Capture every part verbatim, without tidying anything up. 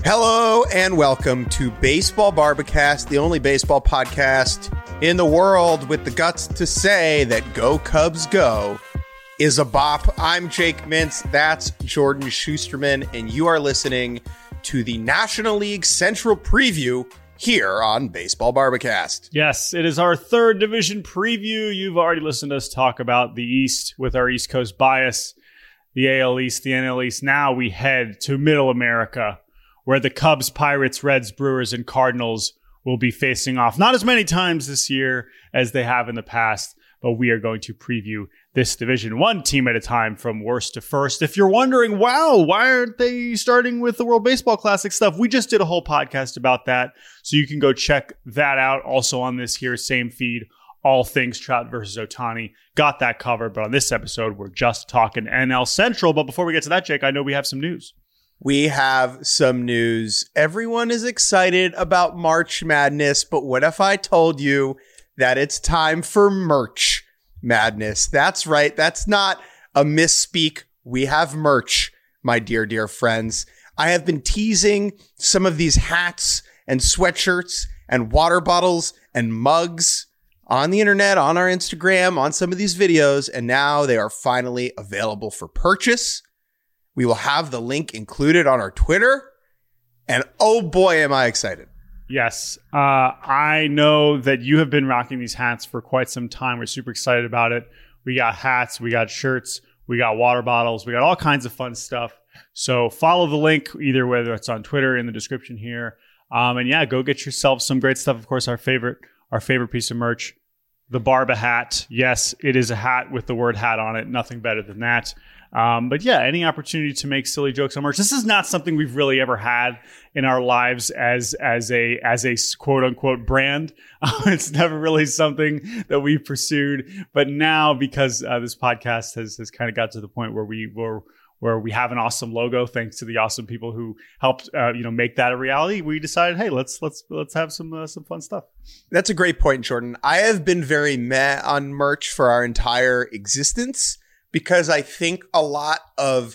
Hello and welcome to Baseball Barbacast, the only baseball podcast in the world with the guts to say that Go Cubs Go is a bop. I'm Jake Mintz, that's Jordan Schusterman, and you are listening to the National League Central Preview here on Baseball Barbacast. Yes, it is our third division preview. You've already listened to us talk about the East with our East Coast bias, the A L East, the N L East. Now we head to Middle America, where the Cubs, Pirates, Reds, Brewers, and Cardinals will be facing off. Not as many times this year as they have in the past, but we are going to preview this division one team at a time from worst to first. If you're wondering, wow, why aren't they starting with the World Baseball Classic stuff? We just did a whole podcast about that, so you can go check that out. Also on this here same feed, all things Trout versus Ohtani. Got that covered, but on this episode, we're just talking N L Central. But before we get to that, Jake, I know we have some news. We have some news. Everyone is excited about March Madness, but what if I told you that it's time for merch madness? That's right. That's not a misspeak. We have merch, my dear, dear friends. I have been teasing some of these hats and sweatshirts and water bottles and mugs on the internet, on our Instagram, on some of these videos, and now they are finally available for purchase. We will have the link included on our Twitter, and oh boy, am I excited. Yes, uh, I know that you have been rocking these hats for quite some time. We're super excited about it. We got hats, we got shirts, we got water bottles, we got all kinds of fun stuff. So follow the link, either whether it's on Twitter in the description here. Um, and yeah, go get yourself some great stuff. Of course, our favorite, our favorite piece of merch, the Barba hat. Yes, it is a hat with the word hat on it. Nothing better than that. Um, but yeah, any opportunity to make silly jokes on merch. This is not something we've really ever had in our lives as as a as a quote unquote brand. Uh, it's never really something that we pursued. But now, because uh, this podcast has has kind of got to the point where we were where we have an awesome logo, thanks to the awesome people who helped uh, you know make that a reality, we decided, hey, let's let's let's have some uh, some fun stuff. That's a great point, Jordan. I have been very meh on merch for our entire existence, because I think a lot of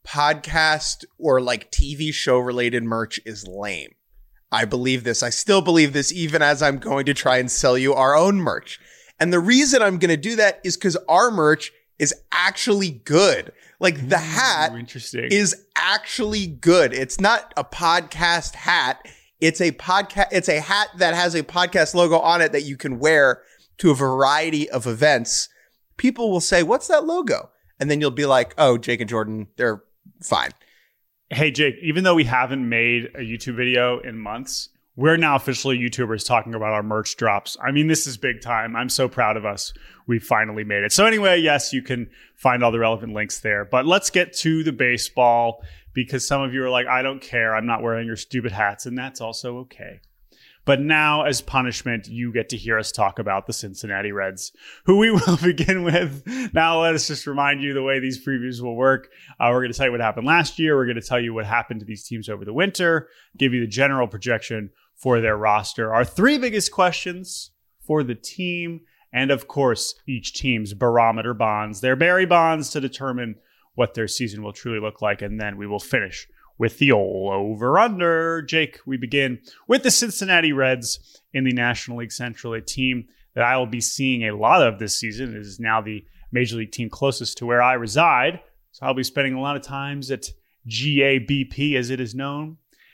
podcast or like T V show related merch is lame. I believe this. I still believe this, even as I'm going to try and sell you our own merch. And the reason I'm going to do that is because our merch is actually good. Like the hat Ooh, interesting. is actually good. It's not a podcast hat. It's a podcast. It's a hat that has a podcast logo on it that you can wear to a variety of events. People will say, what's that logo? And then you'll be like, oh, Jake and Jordan, they're fine. Hey, Jake, even though we haven't made a YouTube video in months, we're now officially YouTubers talking about our merch drops. I mean, this is big time. I'm so proud of us. We finally made it. So anyway, yes, you can find all the relevant links there. But let's get to the baseball, because some of you are like, I don't care. I'm not wearing your stupid hats. And that's also okay. But now, as punishment, you get to hear us talk about the Cincinnati Reds, who we will begin with. Now, let us just remind you the way these previews will work. Uh, we're going to tell you what happened last year. We're going to tell you what happened to these teams over the winter, give you the general projection for their roster, our three biggest questions for the team, and of course, each team's barometer bonds, their Barry bonds, to determine what their season will truly look like. And then we will finish with the old over-under. Jake, we begin with the Cincinnati Reds in the National League Central, a team that I will be seeing a lot of this season. It is now the Major League team closest to where I reside, so I'll be spending a lot of times at G A B P, as it is known.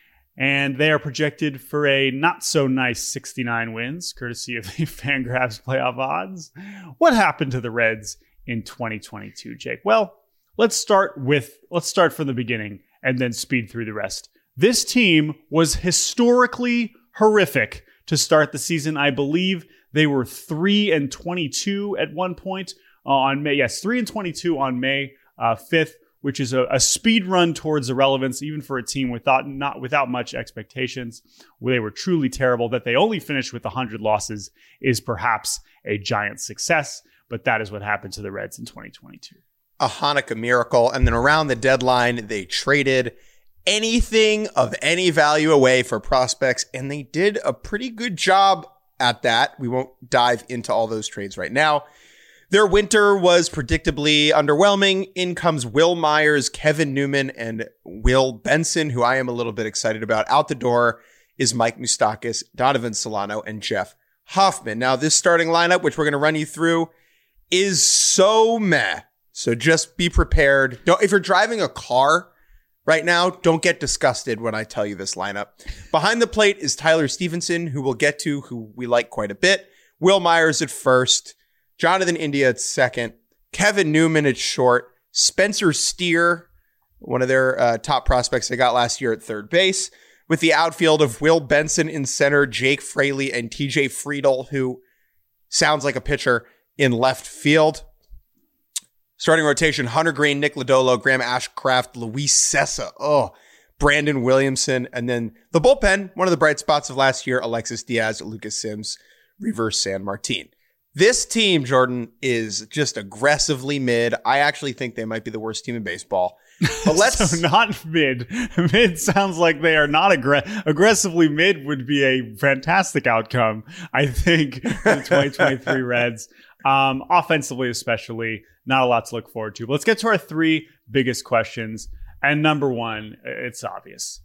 And they are projected for a not-so-nice sixty-nine wins, courtesy of the Fangraphs playoff odds. What happened to the Reds in twenty twenty-two, Jake? Well, let's start with let's start from the beginning and then speed through the rest. This team was historically horrific to start the season. I believe they were three and twenty-two at one point on May. Yes, three and twenty-two on May uh, fifth, which is a, a speed run towards irrelevance, even for a team without not without much expectations. Where they were truly terrible. That they only finished with one hundred losses is perhaps a giant success, but that is what happened to the Reds in twenty twenty-two. A Hanukkah miracle. And then around the deadline, they traded anything of any value away for prospects, and they did a pretty good job at that. We won't dive into all those trades right now. Their winter was predictably underwhelming. In comes Will Myers, Kevin Newman, and Will Benson, who I am a little bit excited about. Out the door is Mike Moustakas, Donovan Solano, and Jeff Hoffman. Now, this starting lineup, which we're going to run you through, is so meh. So just be prepared. Don't, if you're driving a car right now, don't get disgusted when I tell you this lineup. Behind the plate is Tyler Stevenson, who we'll get to, who we like quite a bit. Will Myers at first. Jonathan India at second. Kevin Newman at short. Spencer Steer, one of their uh, top prospects they got last year at third base. With the outfield of Will Benson in center, Jake Fraley, and T J Friedel, who sounds like a pitcher, in left field. Starting rotation, Hunter Green, Nick Lodolo, Graham Ashcraft, Luis Cessa, oh, Brandon Williamson. And then the bullpen, one of the bright spots of last year, Alexis Diaz, Lucas Sims, Reverse San Martin. This team, Jordan, is just aggressively mid. I actually think they might be the worst team in baseball. But let's so not mid. Mid sounds like they are not aggr- aggressively mid would be a fantastic outcome, I think, for the twenty twenty-three Reds. Um, offensively, especially, not a lot to look forward to. But let's get to our three biggest questions. And number one, it's obvious.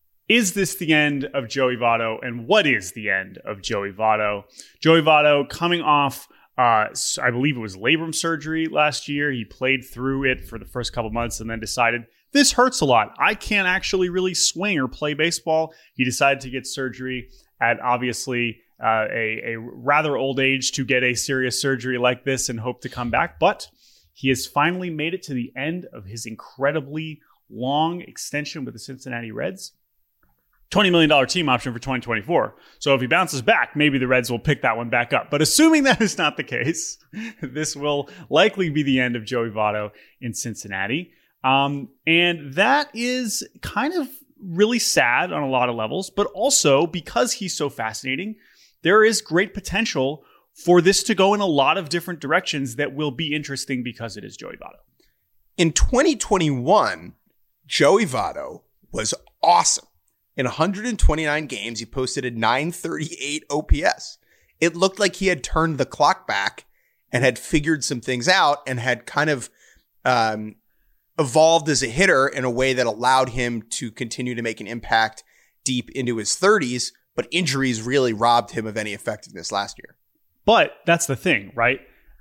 Is this the end of Joey Votto? And what is the end of Joey Votto? Joey Votto coming off, uh, I believe it was labrum surgery last year. He played through it for the first couple months and then decided, this hurts a lot. I can't actually really swing or play baseball. He decided to get surgery at obviously uh, a, a rather old age to get a serious surgery like this and hope to come back. But he has finally made it to the end of his incredibly long extension with the Cincinnati Reds. twenty million dollars team option for twenty twenty-four. So if he bounces back, maybe the Reds will pick that one back up. But assuming that is not the case, this will likely be the end of Joey Votto in Cincinnati. Um, and that is kind of really sad on a lot of levels, but also because he's so fascinating, there is great potential for this to go in a lot of different directions that will be interesting because it is Joey Votto. In twenty twenty-one, Joey Votto was awesome. In one hundred twenty-nine games, he posted a nine thirty-eight O P S. It looked like he had turned the clock back and had figured some things out and had kind of um, evolved as a hitter in a way that allowed him to continue to make an impact deep into his thirties, but injuries really robbed him of any effectiveness last year. But that's the thing, right?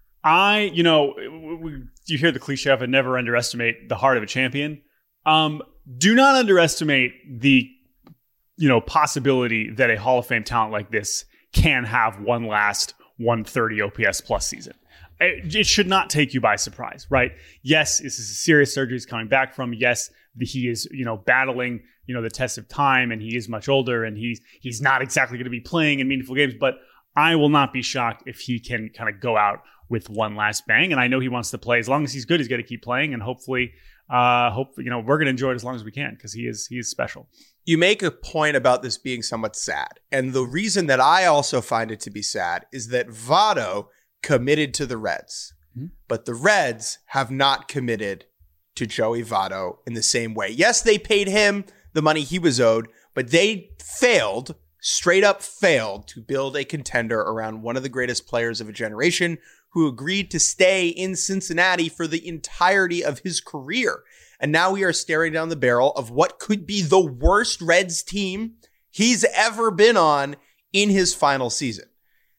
I, you know, we, you hear the cliche of it, never underestimate the heart of a champion. Um, do not underestimate the you know, possibility that a Hall of Fame talent like this can have one last one thirty O P S plus season. It, it should not take you by surprise, right? Yes, this is a serious surgery he's coming back from. Yes, the, he is, you know, battling, you know, the test of time, and he is much older, and he's he's not exactly going to be playing in meaningful games. But I will not be shocked if he can kind of go out with one last bang. And I know he wants to play. As long as he's good, he's going to keep playing, and hopefully, uh, hope you know, we're going to enjoy it as long as we can because he is he is special. You make a point about this being somewhat sad. And the reason that I also find it to be sad is that Votto committed to the Reds, mm-hmm. but the Reds have not committed to Joey Votto in the same way. Yes, they paid him the money he was owed, but they failed, straight up failed to build a contender around one of the greatest players of a generation who agreed to stay in Cincinnati for the entirety of his career. And now we are staring down the barrel of what could be the worst Reds team he's ever been on in his final season.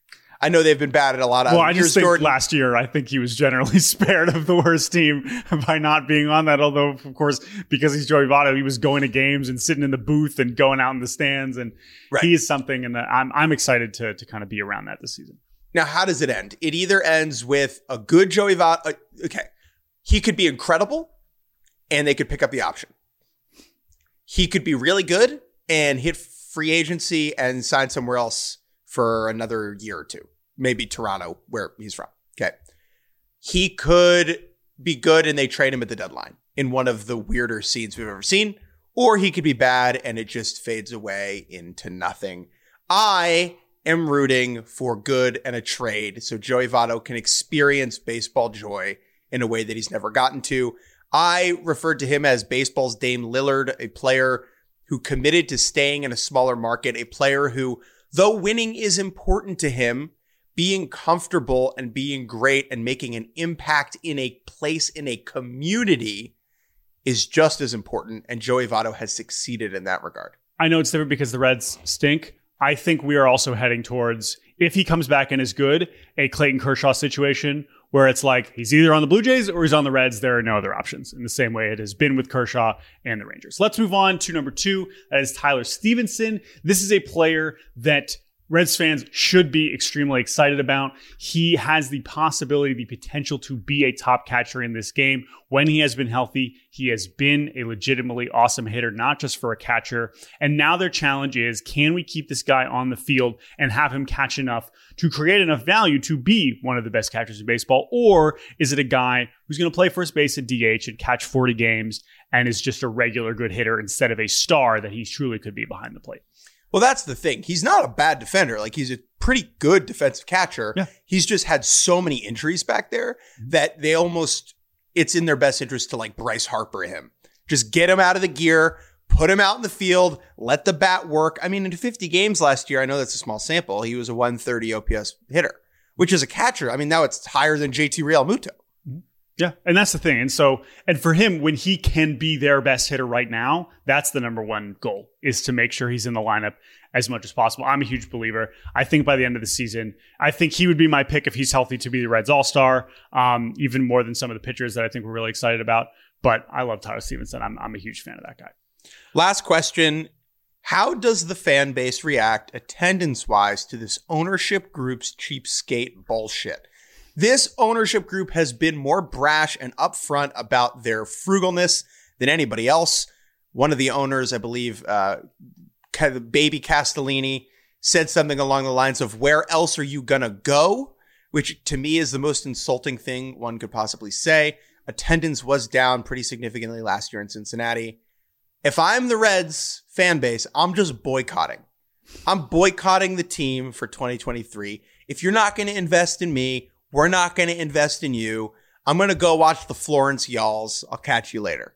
I know they've been bad at a lot of well, I years, just think Jordan. Last year, I think he was generally spared of the worst team by not being on that. Although, of course, because he's Joey Votto, he was going to games and sitting in the booth and going out in the stands. And right. he is something, and I'm I'm excited to to kind of be around that this season. Now, how does it end? It either ends with a good Joey Votto. Uh, okay, he could be incredible, and they could pick up the option. He could be really good and hit free agency and sign somewhere else for another year or two. Maybe Toronto, where he's from. Okay. He could be good and they trade him at the deadline in one of the weirder scenes we've ever seen. Or he could be bad and it just fades away into nothing. I am rooting for good and a trade so Joey Votto can experience baseball joy in a way that he's never gotten to. I referred to him as baseball's Dame Lillard, a player who committed to staying in a smaller market, a player who, though winning is important to him, being comfortable and being great and making an impact in a place, in a community, is just as important. And Joey Votto has succeeded in that regard. I know it's different because the Reds stink. I think we are also heading towards, if he comes back and is good, a Clayton Kershaw situation where it's like he's either on the Blue Jays or he's on the Reds. There are no other options, in the same way it has been with Kershaw and the Rangers. Let's move on to number two. That is Tyler Stevenson. This is a player that Reds fans should be extremely excited about. He has the possibility, the potential to be a top catcher in this game. When he has been healthy, he has been a legitimately awesome hitter, not just for a catcher. And now their challenge is, can we keep this guy on the field and have him catch enough to create enough value to be one of the best catchers in baseball? Or is it a guy who's going to play first base at D H and catch forty games and is just a regular good hitter instead of a star that he truly could be behind the plate? Well, that's the thing. He's not a bad defender. Like, he's a pretty good defensive catcher. Yeah. He's just had so many injuries back there that they almost, it's in their best interest to like Bryce Harper him. Just get him out of the gear, put him out in the field, let the bat work. I mean, in fifty games last year, I know that's a small sample, he was a one thirty O P S hitter, which is a catcher. I mean, now it's higher than J T Realmuto. Yeah, and that's the thing. And so, and for him, when he can be their best hitter right now, that's the number one goal, is to make sure he's in the lineup as much as possible. I'm a huge believer. I think by the end of the season, I think he would be my pick if he's healthy to be the Reds All-Star, um, even more than some of the pitchers that I think we're really excited about. But I love Tyler Stevenson. I'm, I'm a huge fan of that guy. Last question. How does the fan base react attendance-wise to this ownership group's cheapskate bullshit? This ownership group has been more brash and upfront about their frugalness than anybody else. One of the owners, I believe, uh, Baby Castellini, said something along the lines of, "Where else are you going to go?" Which to me is the most insulting thing one could possibly say. Attendance was down pretty significantly last year in Cincinnati. If I'm the Reds fan base, I'm just boycotting. I'm boycotting the team for twenty twenty-three. If you're not going to invest in me, we're not going to invest in you. I'm going to go watch the Florence Y'alls. I'll catch you later.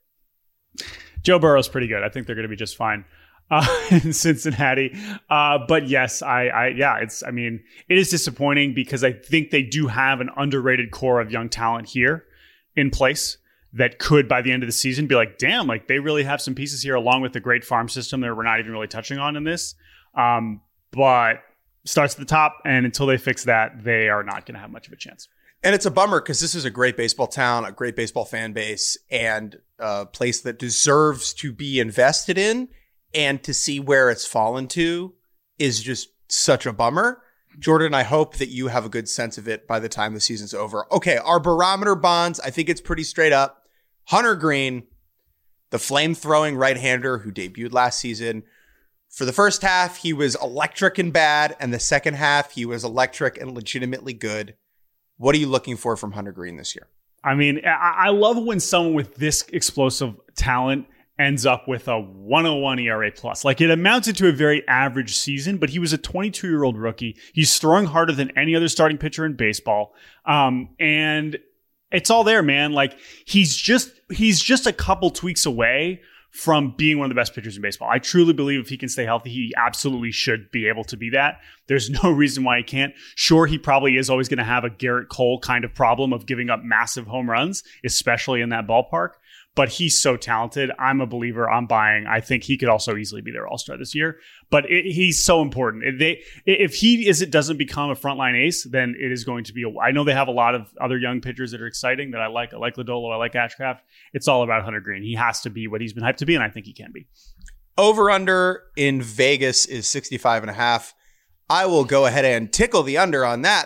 Joe Burrow's pretty good. I think they're going to be just fine uh, in Cincinnati. Uh, but yes, I, I, yeah, it's, I mean, it is disappointing because I think they do have an underrated core of young talent here in place that could, by the end of the season, be like, damn, like they really have some pieces here along with the great farm system that we're not even really touching on in this. Um, but starts at the top, and until they fix that, they are not going to have much of a chance. And it's a bummer because this is a great baseball town, a great baseball fan base, and a place that deserves to be invested in. And to see where it's fallen to is just such a bummer. Jordan, I hope that you have a good sense of it by the time the season's over. Okay, our barometer bonds, I think it's pretty straight up. Hunter Greene, the flame-throwing right-hander who debuted last season. For the first half, he was electric and bad, and the second half, he was electric and legitimately good. What are you looking for from Hunter Greene this year? I mean, I, I love when someone with this explosive talent ends up with a one oh one E R A plus. Like, it amounted to a very average season, but he was a twenty-two-year-old rookie. He's throwing harder than any other starting pitcher in baseball. Um, and it's all there, man. Like, he's just he's just a couple tweaks away from being one of the best pitchers in baseball. I truly believe if he can stay healthy, he absolutely should be able to be that. There's no reason why he can't. Sure, he probably is always going to have a Garrett Cole kind of problem of giving up massive home runs, especially in that ballpark. But he's so talented. I'm a believer. I'm buying. I think he could also easily be their all-star this year. But it, he's so important. If, they, if he is, it doesn't become a frontline ace, then it is going to be. A, I know they have a lot of other young pitchers that are exciting that I like. I like Lodolo. I like Ashcraft. It's all about Hunter Greene. He has to be what he's been hyped to be, and I think he can be. Over-under in Vegas is sixty-five and a half. I will go ahead and tickle the under on that.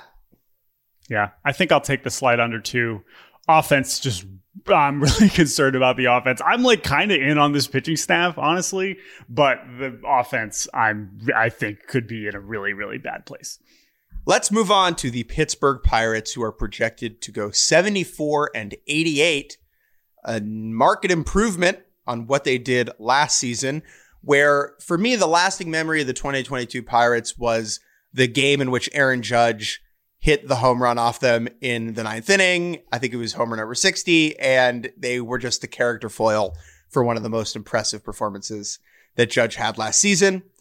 Yeah, I think I'll take the slight under too. Offense, just I'm really concerned about the offense. I'm like kind of in on this pitching staff, honestly, but the offense I'm I think could be in a really, really bad place. Let's move on to the Pittsburgh Pirates, who are projected to go seventy-four and eighty-eight, a market improvement on what they did last season, where for me, the lasting memory of the twenty twenty-two Pirates was the game in which Aaron Judge hit the home run off them in the ninth inning. I think it was homer number sixty, and they were just the character foil for one of the most impressive performances that Judge had last season.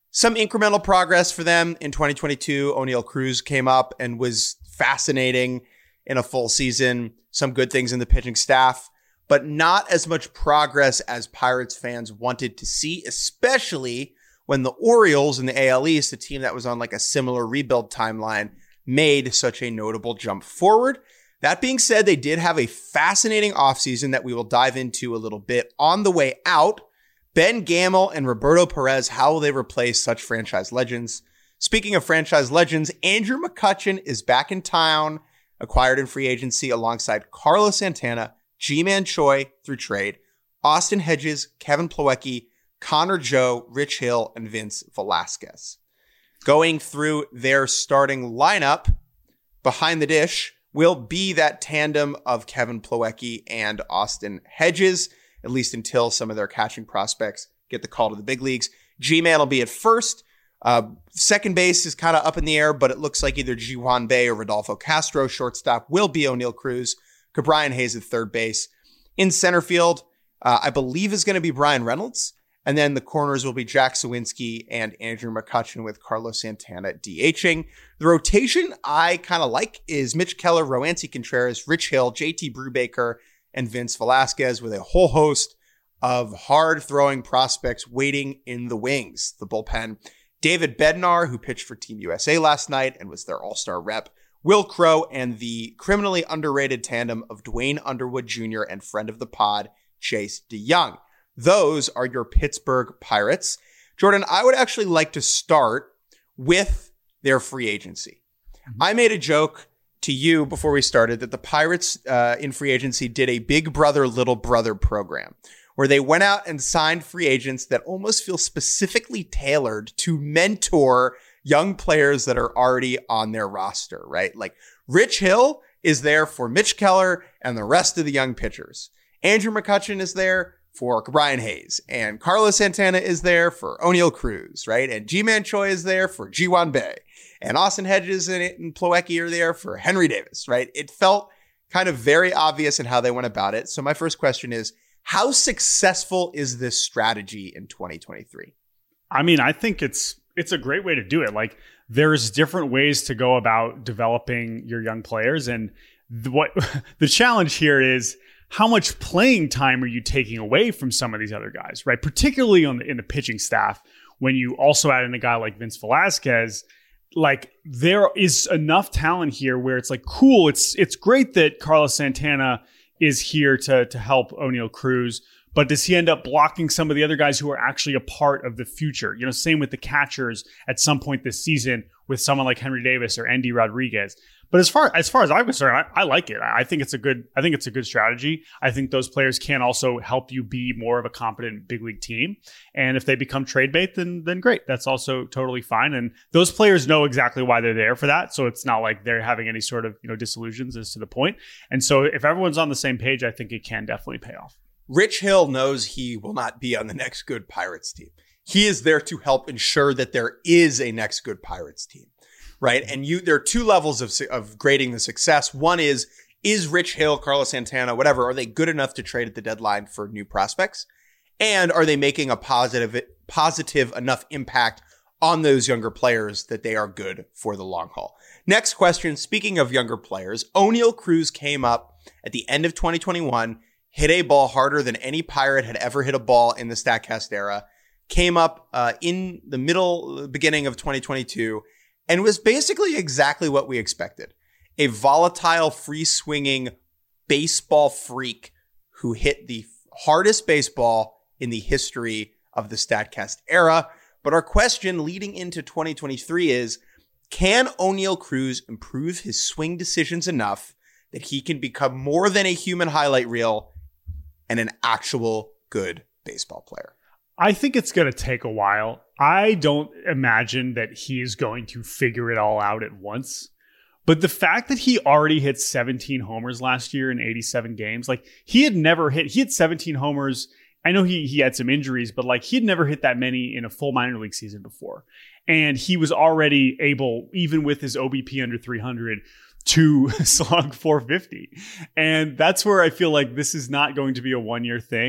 Some incremental progress for them in twenty twenty-two. Oneil Cruz came up and was fascinating in a full season. Some good things in the pitching staff, but not as much progress as Pirates fans wanted to see, especially when the Orioles in the A L East, a team that was on like a similar rebuild timeline, made such a notable jump forward. That being said, they did have a fascinating offseason that we will dive into a little bit on the way out. Ben Gamel and Roberto Perez, how will they replace such franchise legends? Speaking of franchise legends, Andrew McCutchen is back in town, acquired in free agency alongside Carlos Santana, Ji-Man Choi through trade, Austin Hedges, Kevin Plawecki, Connor Joe, Rich Hill, and Vince Velasquez. Going through their starting lineup behind the dish will be that tandem of Kevin Plawecki and Austin Hedges, at least until some of their catching prospects get the call to the big leagues. G-Man will be at first. Uh, second base is kind of up in the air, but it looks like either Ji-Hwan Bae or Rodolfo Castro. Shortstop will be Oneil Cruz. Brian Hayes at third base. In center field, uh, I believe is going to be Brian Reynolds. And then the corners will be Jack Sawinski and Andrew McCutchen with Carlos Santana DHing. The rotation I kind of like is Mitch Keller, Roansy Contreras, Rich Hill, J T Brubaker, and Vince Velasquez with a whole host of hard-throwing prospects waiting in the wings. The bullpen, David Bednar, who pitched for Team U S A last night and was their all-star rep, Will Crow, and the criminally underrated tandem of Dwayne Underwood Junior and friend of the pod, Chase DeYoung. Those are your Pittsburgh Pirates. Jordan, I would actually like to start with their free agency. Mm-hmm. I made a joke to you before we started that the Pirates uh, in free agency did a big brother, little brother program where they went out and signed free agents that almost feel specifically tailored to mentor young players that are already on their roster, right? Like Rich Hill is there for Mitch Keller and the rest of the young pitchers. Andrew McCutchen is there for Brian Hayes, and Carlos Santana is there for Oneil Cruz, right? And Ji-Man Choi is there for Ji-Hwan Bae, and Austin Hedges and, and Plawecki are there for Henry Davis, right? It felt kind of very obvious in how they went about it. So my first question is, how successful is this strategy in twenty twenty-three? I mean, I think it's it's a great way to do it. Like, there's different ways to go about developing your young players, and the, what the challenge here is, how much playing time are you taking away from some of these other guys, right? Particularly on the, in the pitching staff, when you also add in a guy like Vince Velasquez. Like, there is enough talent here where it's like, cool, it's it's great that Carlos Santana is here to to help Oneil Cruz, but does he end up blocking some of the other guys who are actually a part of the future? You know, same with the catchers at some point this season with someone like Henry Davis or Endy Rodriguez. But as far as far as I'm concerned, I, I like it. I think it's a good. I think it's a good strategy. I think those players can also help you be more of a competent big league team. And if they become trade bait, then then great. That's also totally fine. And those players know exactly why they're there for that. So it's not like they're having any sort of, you know, disillusions as to the point. And so if everyone's on the same page, I think it can definitely pay off. Rich Hill knows he will not be on the next good Pirates team. He is there to help ensure that there is a next good Pirates team. Right. And you, there are two levels of, of grading the success. One is, is Rich Hill, Carlos Santana, whatever, are they good enough to trade at the deadline for new prospects? And are they making a positive, positive enough impact on those younger players that they are good for the long haul? Next question. Speaking of younger players, Oneil Cruz came up at the end of twenty twenty-one, hit a ball harder than any Pirate had ever hit a ball in the StatCast era, came up uh, in the middle, beginning of twenty twenty-two, and was basically exactly what we expected. A volatile, free-swinging baseball freak who hit the hardest baseball in the history of the StatCast era. But our question leading into twenty twenty-three is, can Oneil Cruz improve his swing decisions enough that he can become more than a human highlight reel and an actual good baseball player? I think it's going to take a while. I don't imagine that he is going to figure it all out at once. But the fact that he already hit seventeen homers last year in eighty-seven games, like he had never hit, he had seventeen homers. I know he he had some injuries, but like he had never hit that many in a full minor league season before. And he was already able, even with his O B P under three hundred, to slug four fifty. And that's where I feel like this is not going to be a one-year thing.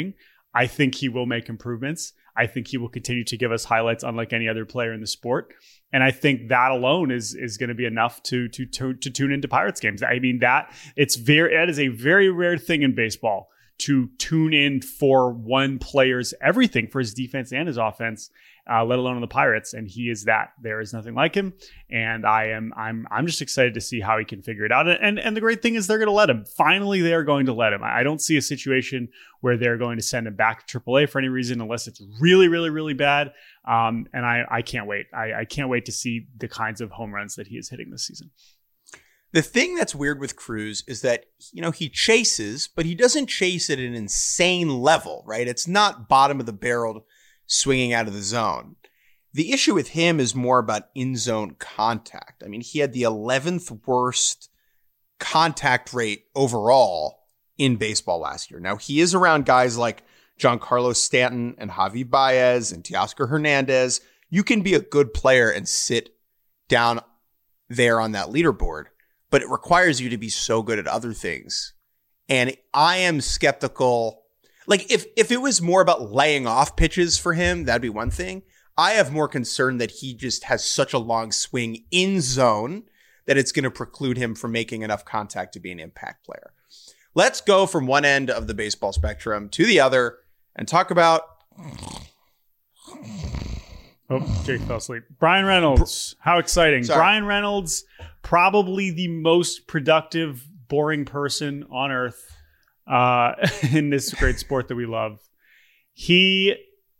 I think he will make improvements. I think he will continue to give us highlights unlike any other player in the sport. And I think that alone is is going to be enough to, to to to tune into Pirates games. I mean, that it's very that is a very rare thing in baseball to tune in for one player's everything for his defense and his offense, uh, let alone on the Pirates. And he is that. There is nothing like him. And I am I'm I'm just excited to see how he can figure it out. And and the great thing is they're going to let him. Finally, they're going to let him. I don't see a situation where they're going to send him back to triple A for any reason, unless it's really, really, really bad. Um, and I, I can't wait. I, I can't wait to see the kinds of home runs that he is hitting this season. The thing that's weird with Cruz is that, you know, he chases, but he doesn't chase at an insane level, right? It's not bottom of the barrel swinging out of the zone. The issue with him is more about in-zone contact. I mean, he had the eleventh worst contact rate overall in baseball last year. Now, he is around guys like Giancarlo Stanton and Javi Baez and Teoscar Hernandez. You can be a good player and sit down there on that leaderboard, but it requires you to be so good at other things. And I am skeptical. Like, if, if it was more about laying off pitches for him, that'd be one thing. I have more concern that he just has such a long swing in zone that it's going to preclude him from making enough contact to be an impact player. Let's go from one end of the baseball spectrum to the other and talk about... Oh, Jake fell asleep. Bryan Reynolds. How exciting. Sorry. Bryan Reynolds, probably the most productive, boring person on earth uh, in this great sport that we love. He,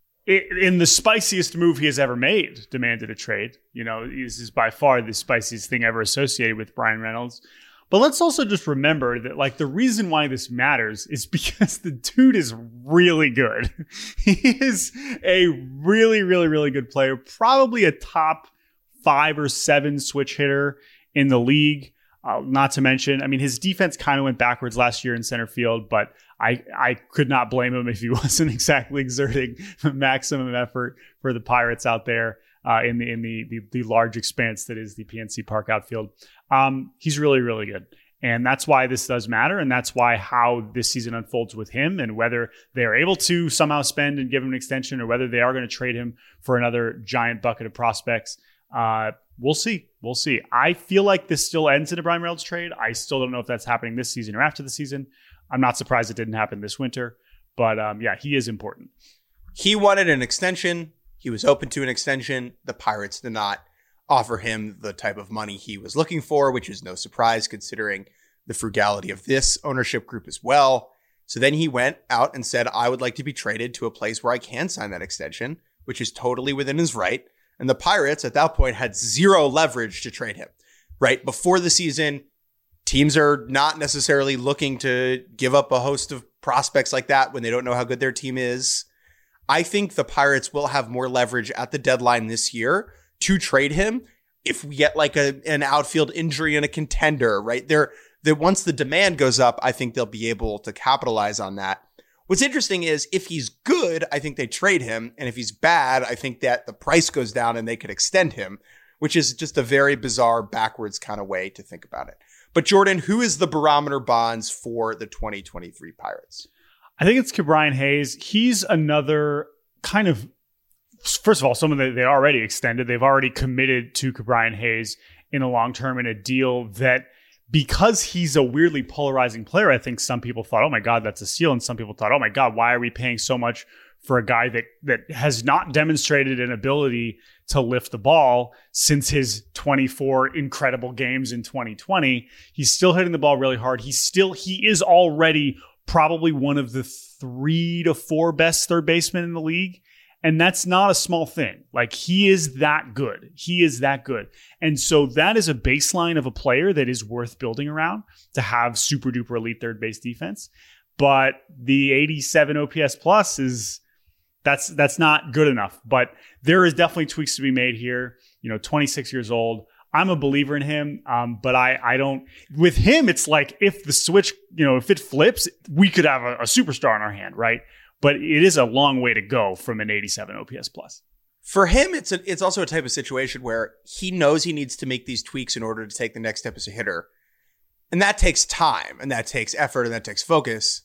in the spiciest move he has ever made, demanded a trade. You know, this is by far the spiciest thing ever associated with Bryan Reynolds. But let's also just remember that, like, the reason why this matters is because the dude is really good. He is a really, really, really good player. Probably a top five or seven switch hitter in the league. Uh, not to mention, I mean, his defense kind of went backwards last year in center field, but I, I could not blame him if he wasn't exactly exerting maximum effort for the Pirates out there. Uh, in the in the, the the large expanse that is the P N C Park outfield. Um, he's really, really good. And that's why this does matter. And that's why how this season unfolds with him and whether they're able to somehow spend and give him an extension or whether they are going to trade him for another giant bucket of prospects. Uh, we'll see. We'll see. I feel like this still ends in a Bryan Reynolds trade. I still don't know if that's happening this season or after the season. I'm not surprised it didn't happen this winter. But um, yeah, he is important. He wanted an extension. He was open to an extension. The Pirates did not offer him the type of money he was looking for, which is no surprise considering the frugality of this ownership group as well. So then he went out and said, I would like to be traded to a place where I can sign that extension, which is totally within his right. And the Pirates at that point had zero leverage to trade him, right? Before the season, teams are not necessarily looking to give up a host of prospects like that when they don't know how good their team is. I think the Pirates will have more leverage at the deadline this year to trade him if we get like a an outfield injury and a contender, right? There, that once the demand goes up, I think they'll be able to capitalize on that. What's interesting is if he's good, I think they trade him. And if he's bad, I think that the price goes down and they could extend him, which is just a very bizarre backwards kind of way to think about it. But Jordan, who is the barometer bonds for the twenty twenty-three Pirates? I think it's Ke'Bryan Hayes. He's another kind of, first of all, someone that they already extended. They've already committed to Ke'Bryan Hayes in a long term in a deal that, because he's a weirdly polarizing player, I think some people thought, oh my God, that's a steal. And some people thought, oh my God, why are we paying so much for a guy that that has not demonstrated an ability to lift the ball since his twenty-four incredible games in twenty twenty? He's still hitting the ball really hard. He's still, he is already probably one of the three to four best third basemen in the league. And that's not a small thing. Like, he is that good. He is that good. And so that is a baseline of a player that is worth building around to have super duper elite third base defense. But the eighty-seven O P S plus is, that's, that's not good enough. But there is definitely tweaks to be made here. You know, twenty-six years old. I'm a believer in him, um, but I, I don't. With him, it's like if the switch, you know, if it flips, we could have a, a superstar in our hand, right? But it is a long way to go from an eighty-seven O P S plus. For him, it's a, it's also a type of situation where he knows he needs to make these tweaks in order to take the next step as a hitter, and that takes time, and that takes effort, and that takes focus.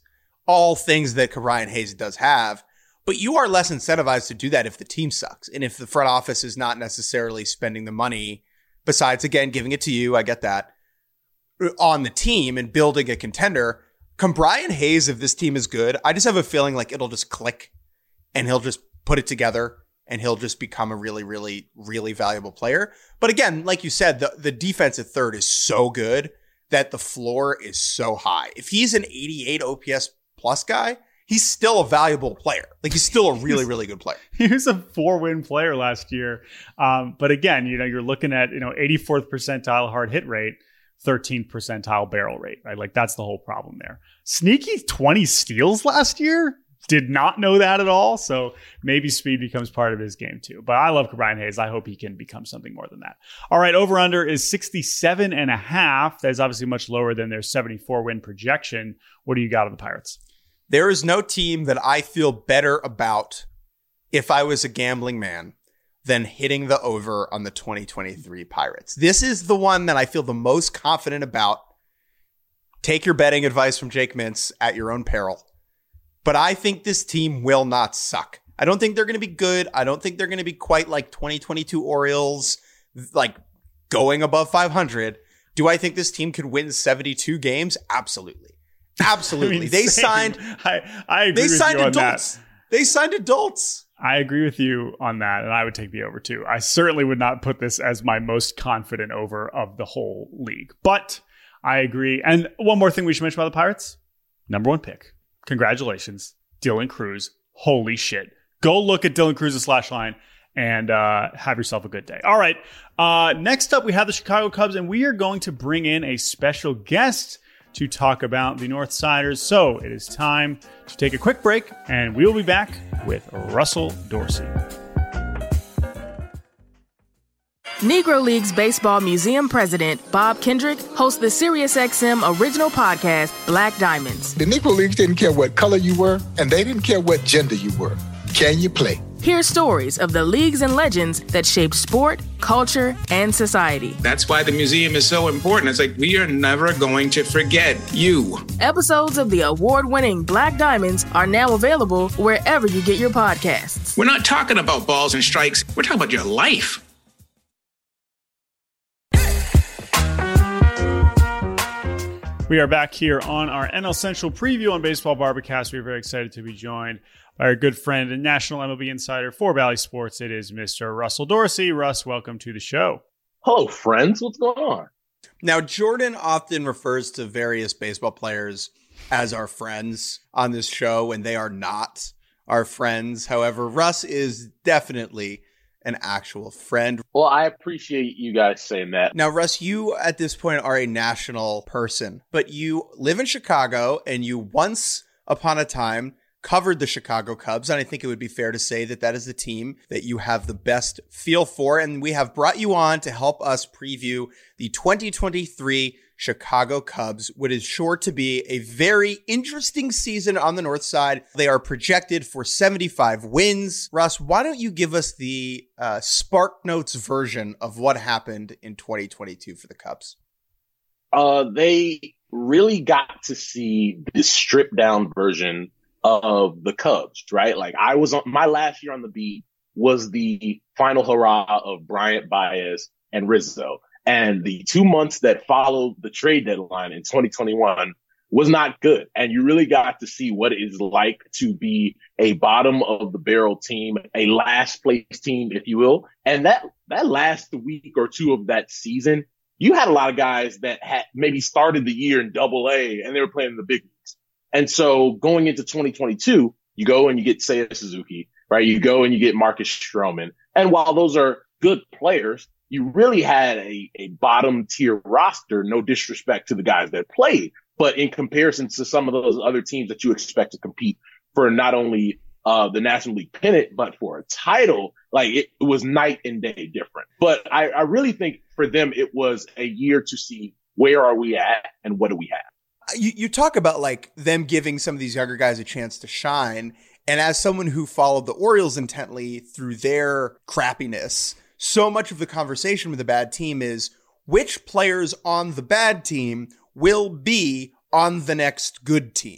all things that Brian Hayes does have. But you are less incentivized to do that if the team sucks. And if the front office is not necessarily spending the money, besides, again, giving it to you, I get that, on the team and building a contender. Come Brian Hayes, if this team is good, I just have a feeling like it'll just click and he'll just put it together and he'll just become a really, really, really valuable player. But again, like you said, the, the defense at third is so good that the floor is so high. If he's an eighty-eight O P S plus guy, he's still a valuable player. Like, he's still a really, really good player. He was a four-win player last year. Um, but again, you know, you're looking at, you know, eighty-fourth percentile hard hit rate, thirteenth percentile barrel rate, right? Like, that's the whole problem there. Sneaky twenty steals last year. Did not know that at all. So maybe speed becomes part of his game too. But I love Brian Hayes. I hope he can become something more than that. All right. Over under is sixty-seven and a half. That is obviously much lower than their seventy-four win projection. What do you got on the Pirates? There is no team that I feel better about if I was a gambling man than hitting the over on the twenty twenty-three Pirates. This is the one that I feel the most confident about. Take your betting advice from Jake Mintz at your own peril. But I think this team will not suck. I don't think they're going to be good. I don't think they're going to be quite like twenty twenty-two Orioles, like going above five hundred. Do I think this team could win seventy-two games? Absolutely. Absolutely. I mean, they same. signed I, I agree they with signed you on adults. That. They signed adults. I agree with you on that, and I would take the over too. I certainly would not put this as my most confident over of the whole league. But I agree. And one more thing we should mention about the Pirates. Number one pick. Congratulations, Dylan Crews. Holy shit. Go look at Dylan Crews's slash line and uh, have yourself a good day. All right. Uh, next up, we have the Chicago Cubs, and we are going to bring in a special guest to talk about the Northsiders. So it is time to take a quick break, and we will be back with Russell Dorsey. Negro Leagues Baseball Museum President Bob Kendrick hosts the SiriusXM original podcast, Black Diamonds. The Negro Leagues didn't care what color you were, and they didn't care what gender you were. Can you play? Hear stories of the leagues and legends that shaped sport, culture, and society. That's why the museum is so important. It's like, we are never going to forget you. Episodes of the award-winning Black Diamonds are now available wherever you get your podcasts. We're not talking about balls and strikes. We're talking about your life. We are back here on our N L Central preview on Baseball Barbacast. We're very excited to be joined by our good friend and national M L B insider for Valley Sports. It is Mister Russell Dorsey. Russ, welcome to the show. Hello, friends. What's going on? Now, Jordan often refers to various baseball players as our friends on this show, and they are not our friends. However, Russ is definitely an actual friend. Well, I appreciate you guys saying that. Now, Russ, you at this point are a national person, but you live in Chicago and you once upon a time covered the Chicago Cubs. And I think it would be fair to say that that is the team that you have the best feel for. And we have brought you on to help us preview the twenty twenty-three Chicago Cubs, what is sure to be a very interesting season on the north side. They are projected for seventy-five wins. Russ, why don't you give us the uh, Spark Notes version of what happened in twenty twenty-two for the Cubs? Uh, they really got to see the stripped down version of the Cubs, right? Like, I was on my last year on the beat was the final hurrah of Bryant, Baez, and Rizzo. And the two months that followed the trade deadline in twenty twenty-one was not good. And you really got to see what it is like to be a bottom of the barrel team, a last place team, if you will. And that, that last week or two of that season, you had a lot of guys that had maybe started the year in double A and they were playing in the big leagues. And so going into twenty twenty-two, you go and you get Seiya Suzuki, right? You go and you get Marcus Stroman. And while those are good players, you really had a, a bottom tier roster, no disrespect to the guys that played, but in comparison to some of those other teams that you expect to compete for not only uh, the National League pennant, but for a title, like it, it was night and day different. But I, I really think for them, it was a year to see where are we at and what do we have. You, you talk about like them giving some of these younger guys a chance to shine. And as someone who followed the Orioles intently through their crappiness, so much of the conversation with a bad team is which players on the bad team will be on the next good team.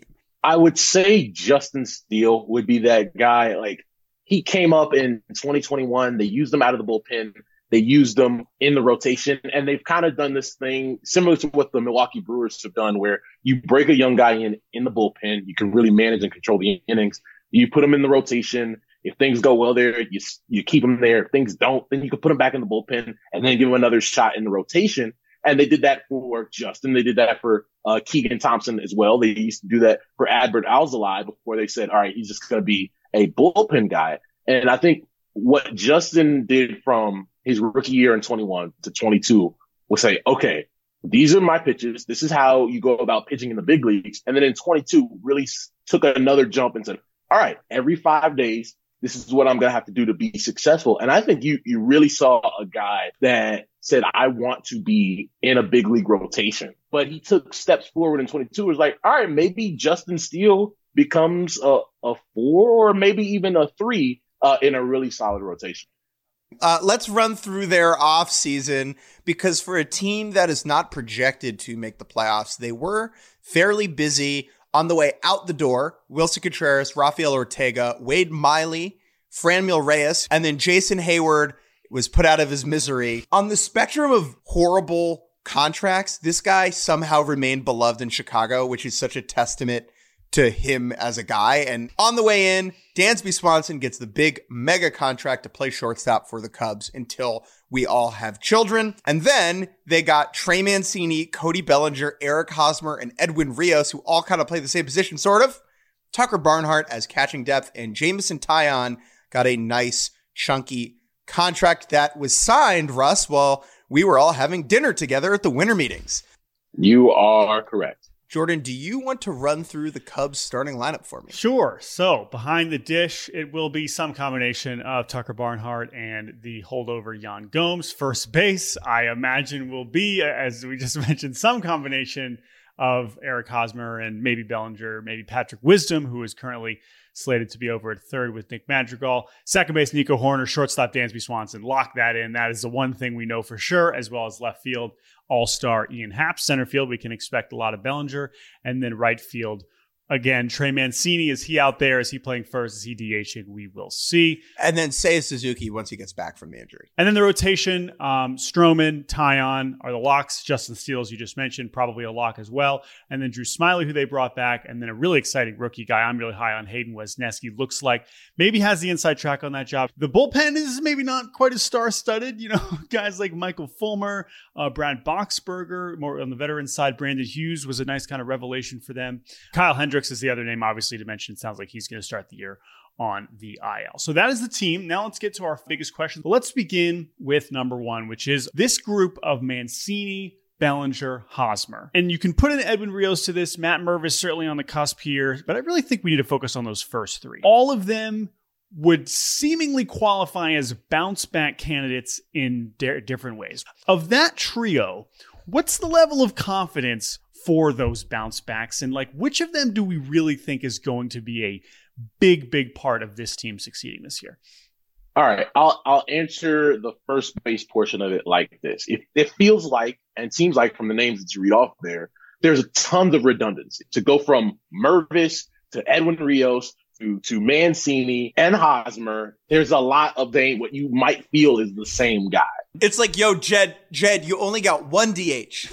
I would say Justin Steele would be that guy. Like, he came up in twenty twenty-one. They used him out of the bullpen. They used him in the rotation, and they've kind of done this thing similar to what the Milwaukee Brewers have done, where you break a young guy in in the bullpen. You can really manage and control the innings. You put him in the rotation. If things go well there, you you keep him there. If things don't, then you can put him back in the bullpen and then give him another shot in the rotation. And they did that for Justin. They did that for uh, Keegan Thompson as well. They used to do that for Adbert Alzolay before they said, all right, he's just going to be a bullpen guy. And I think what Justin did from his rookie year in twenty-one to twenty-two was say, okay, these are my pitches. This is how you go about pitching in the big leagues. And then in twenty-two, really s- took another jump and said, all right, every five days, this is what I'm going to have to do to be successful. And I think you you really saw a guy that said, I want to be in a big league rotation. But he took steps forward in twenty-two. It was like, all right, maybe Justin Steele becomes a, a four or maybe even a three uh, in a really solid rotation. Uh, let's run through their off season, because for a team that is not projected to make the playoffs, they were fairly busy. On the way out the door, Wilson Contreras, Rafael Ortega, Wade Miley, Franmil Reyes, and then Jason Hayward was put out of his misery. On the spectrum of horrible contracts, this guy somehow remained beloved in Chicago, which is such a testament to him as a guy. And on the way in, Dansby Swanson gets the big mega contract to play shortstop for the Cubs until we all have children. And then they got Trey Mancini, Cody Bellinger, Eric Hosmer, and Edwin Rios, who all kind of play the same position, sort of. Tucker Barnhart as catching depth, and Jameson Taillon got a nice, chunky contract that was signed, Russ, while we were all having dinner together at the winter meetings. You are correct. Jordan, do you want to run through the Cubs starting lineup for me? Sure. So behind the dish, it will be some combination of Tucker Barnhart and the holdover Yan Gomes. First base, I imagine, will be, as we just mentioned, some combination of Eric Hosmer and maybe Bellinger, maybe Patrick Wisdom, who is currently slated to be over at third with Nick Madrigal. Second base, Nico Horner. Shortstop, Dansby Swanson. Lock that in. That is the one thing we know for sure, as well as left field, all-star Ian Happ. Center field, we can expect a lot of Bellinger. And then right field, again, Trey Mancini. Is he out there? Is he playing first? Is he DHing? We will see. And then Seiya Suzuki once he gets back from the injury. And then the rotation, um, Stroman, Taillon are the locks. Justin Steele, as you just mentioned, probably a lock as well. And then Drew Smyly, who they brought back. And then a really exciting rookie guy I'm really high on, Hayden Wesneski. Looks like maybe has the inside track on that job. The bullpen is maybe not quite as star-studded. You know, guys like Michael Fulmer, uh, Brad Boxberger, more on the veteran side. Brandon Hughes was a nice kind of revelation for them. Kyle Hendricks is the other name, obviously, to mention. It sounds like he's going to start the year on the I L. So that is the team. Now let's get to our biggest question. Let's begin with number one, which is this group of Mancini, Bellinger, Hosmer. And you can put in Edwin Rios to this. Matt Mervis certainly on the cusp here, but I really think we need to focus on those first three. All of them would seemingly qualify as bounce back candidates in de- different ways. Of that trio, what's the level of confidence for those bounce backs? And like, which of them do we really think is going to be a big, big part of this team succeeding this year? All right. I'll, I'll answer the first base portion of it like this. It, it feels like, and seems like from the names that you read off there, there's a tons of redundancy to go from Mervis to Edwin Rios to, to Mancini and Hosmer. There's a lot of they, what you might feel is the same guy. It's like, yo, Jed, Jed, you only got one D H.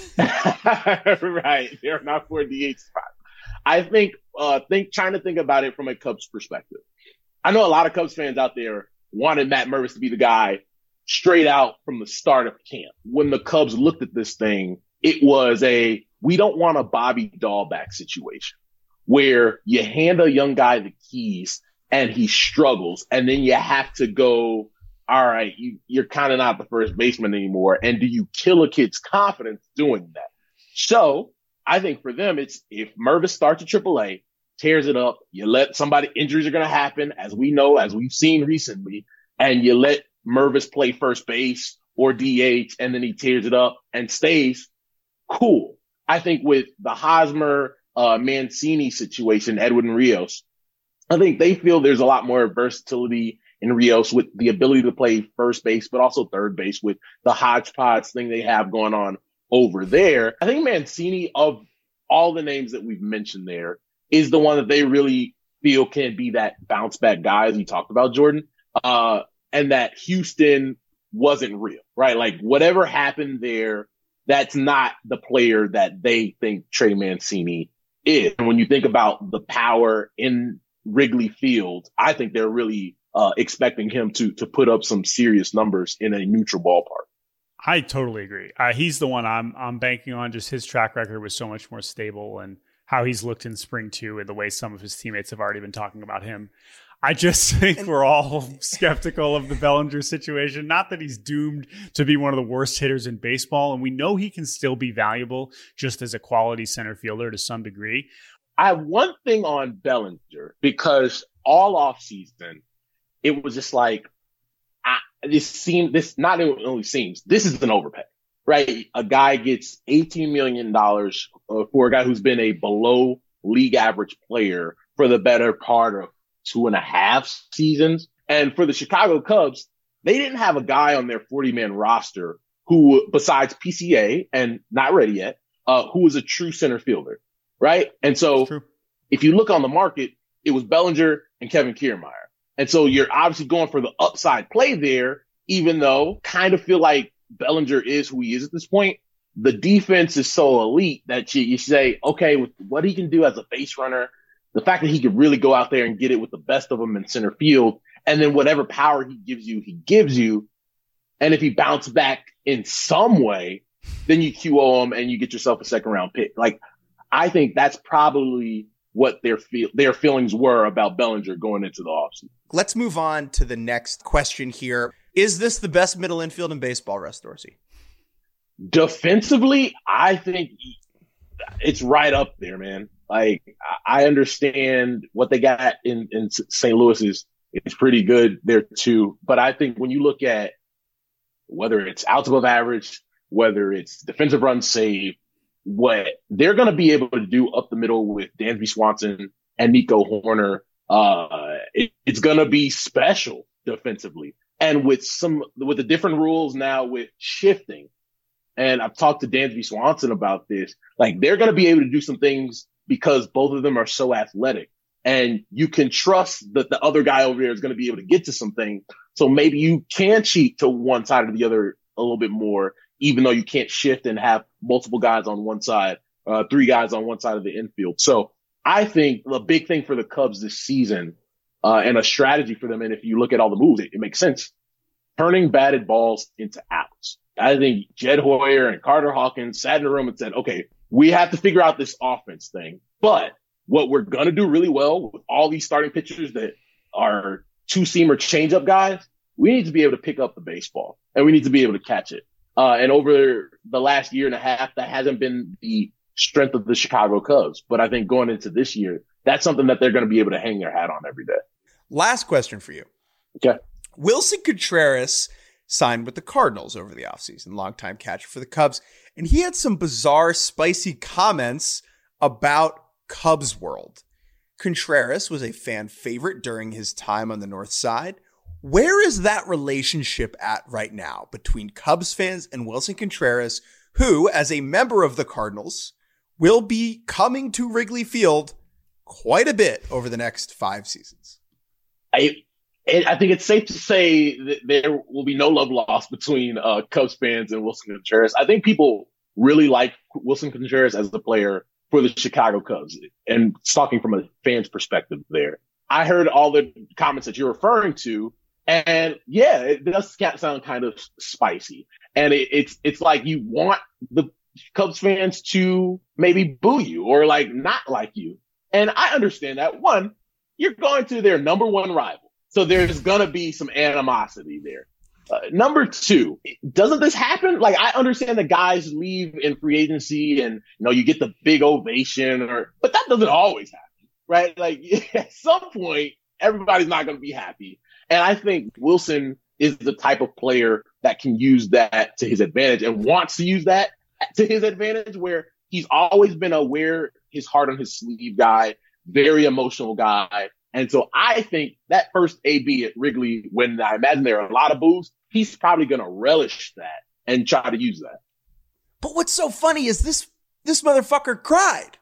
Right. There are not four D H spots. I think, uh, think, trying to think about it from a Cubs perspective. I know a lot of Cubs fans out there wanted Matt Mervis to be the guy straight out from the start of camp. When the Cubs looked at this thing, it was a, we don't want a Bobby Dahlback situation where you hand a young guy the keys and he struggles, and then you have to go, all right, you, you're kind of not the first baseman anymore. And do you kill a kid's confidence doing that? So I think for them, it's if Mervis starts at triple A, tears it up, you let somebody, injuries are going to happen, as we know, as we've seen recently, and you let Mervis play first base or D H, and then he tears it up and stays, cool. I think with the Hosmer, uh, Mancini situation, Edwin Rios, I think they feel there's a lot more versatility in Rios with the ability to play first base, but also third base with the hodgepodge thing they have going on over there. I think Mancini, of all the names that we've mentioned there, is the one that they really feel can be that bounce back guy, as you talked about, Jordan, uh, and that Houston wasn't real, right? Like whatever happened there, that's not the player that they think Trey Mancini is. And when you think about the power in Wrigley Field, I think they're really uh, expecting him to to put up some serious numbers in a neutral ballpark. I totally agree. Uh, he's the one I'm I'm banking on. Just his track record was so much more stable, and how he's looked in spring too, and the way some of his teammates have already been talking about him. I just think we're all skeptical of the Bellinger situation. Not that he's doomed to be one of the worst hitters in baseball, and we know he can still be valuable just as a quality center fielder to some degree. I have one thing on Bellinger, because all offseason, it was just like, I, this seemed, this not only seems, this is an overpay, right? A guy gets eighteen million dollars for a guy who's been a below league average player for the better part of two and a half seasons. And for the Chicago Cubs, they didn't have a guy on their forty man roster who, besides P C A and not ready yet, uh, who was a true center fielder, right? And so if you look on the market, it was Bellinger and Kevin Kiermaier. And so you're obviously going for the upside play there, even though kind of feel like Bellinger is who he is at this point. The defense is so elite that you, you say, okay, with what he can do as a base runner, the fact that he could really go out there and get it with the best of them in center field, and then whatever power he gives you, he gives you. And if he bounces back in some way, then you Q O him and you get yourself a second round pick. Like, I think that's probably what their feel their feelings were about Bellinger going into the offseason. Let's move on to the next question here. Is this the best middle infield in baseball, Russ Dorsey? Defensively, I think it's right up there, man. Like, I understand what they got in, in Saint Louis is it's pretty good there too. But I think when you look at whether it's outs above average, whether it's defensive run save, what they're going to be able to do up the middle with Dansby Swanson and Nico Horner, uh, it, it's going to be special defensively. And with some, with the different rules now with shifting, and I've talked to Dansby Swanson about this, like they're going to be able to do some things because both of them are so athletic, and you can trust that the other guy over there is going to be able to get to something. So maybe you can cheat to one side or the other a little bit more, even though you can't shift and have multiple guys on one side, uh, three guys on one side of the infield. So I think the big thing for the Cubs this season, uh, and a strategy for them, and if you look at all the moves, it, it makes sense, turning batted balls into outs. I think Jed Hoyer and Carter Hawkins sat in a room and said, okay, we have to figure out this offense thing. But what we're going to do really well with all these starting pitchers that are two-seam or change-up guys, we need to be able to pick up the baseball, and we need to be able to catch it. Uh, and over the last year and a half, that hasn't been the strength of the Chicago Cubs. But I think going into this year, that's something that they're going to be able to hang their hat on every day. Last question for you. Okay. Willson Contreras signed with the Cardinals over the offseason, longtime catcher for the Cubs. And he had some bizarre, spicy comments about Cubs World. Contreras was a fan favorite during his time on the North Side. Where is that relationship at right now between Cubs fans and Willson Contreras, who, as a member of the Cardinals, will be coming to Wrigley Field quite a bit over the next five seasons? I I think it's safe to say that there will be no love lost between uh, Cubs fans and Willson Contreras. I think people really like Willson Contreras as the player for the Chicago Cubs, and talking from a fan's perspective there. I heard all the comments that you're referring to, and yeah, it does sound kind of spicy. And it, it's it's like you want the Cubs fans to maybe boo you or like not like you. And I understand that. One, you're going to their number one rival. So there's going to be some animosity there. Uh, number two, doesn't this happen? Like, I understand that guys leave in free agency and, you know, you get the big ovation, or, but that doesn't always happen, right? Like, at some point, everybody's not going to be happy. And I think Willson is the type of player that can use that to his advantage and wants to use that to his advantage, where he's always been a wear his heart on his sleeve guy, very emotional guy. And so I think that first A B at Wrigley, when I imagine there are a lot of boos, he's probably going to relish that and try to use that. But what's so funny is this, this motherfucker cried.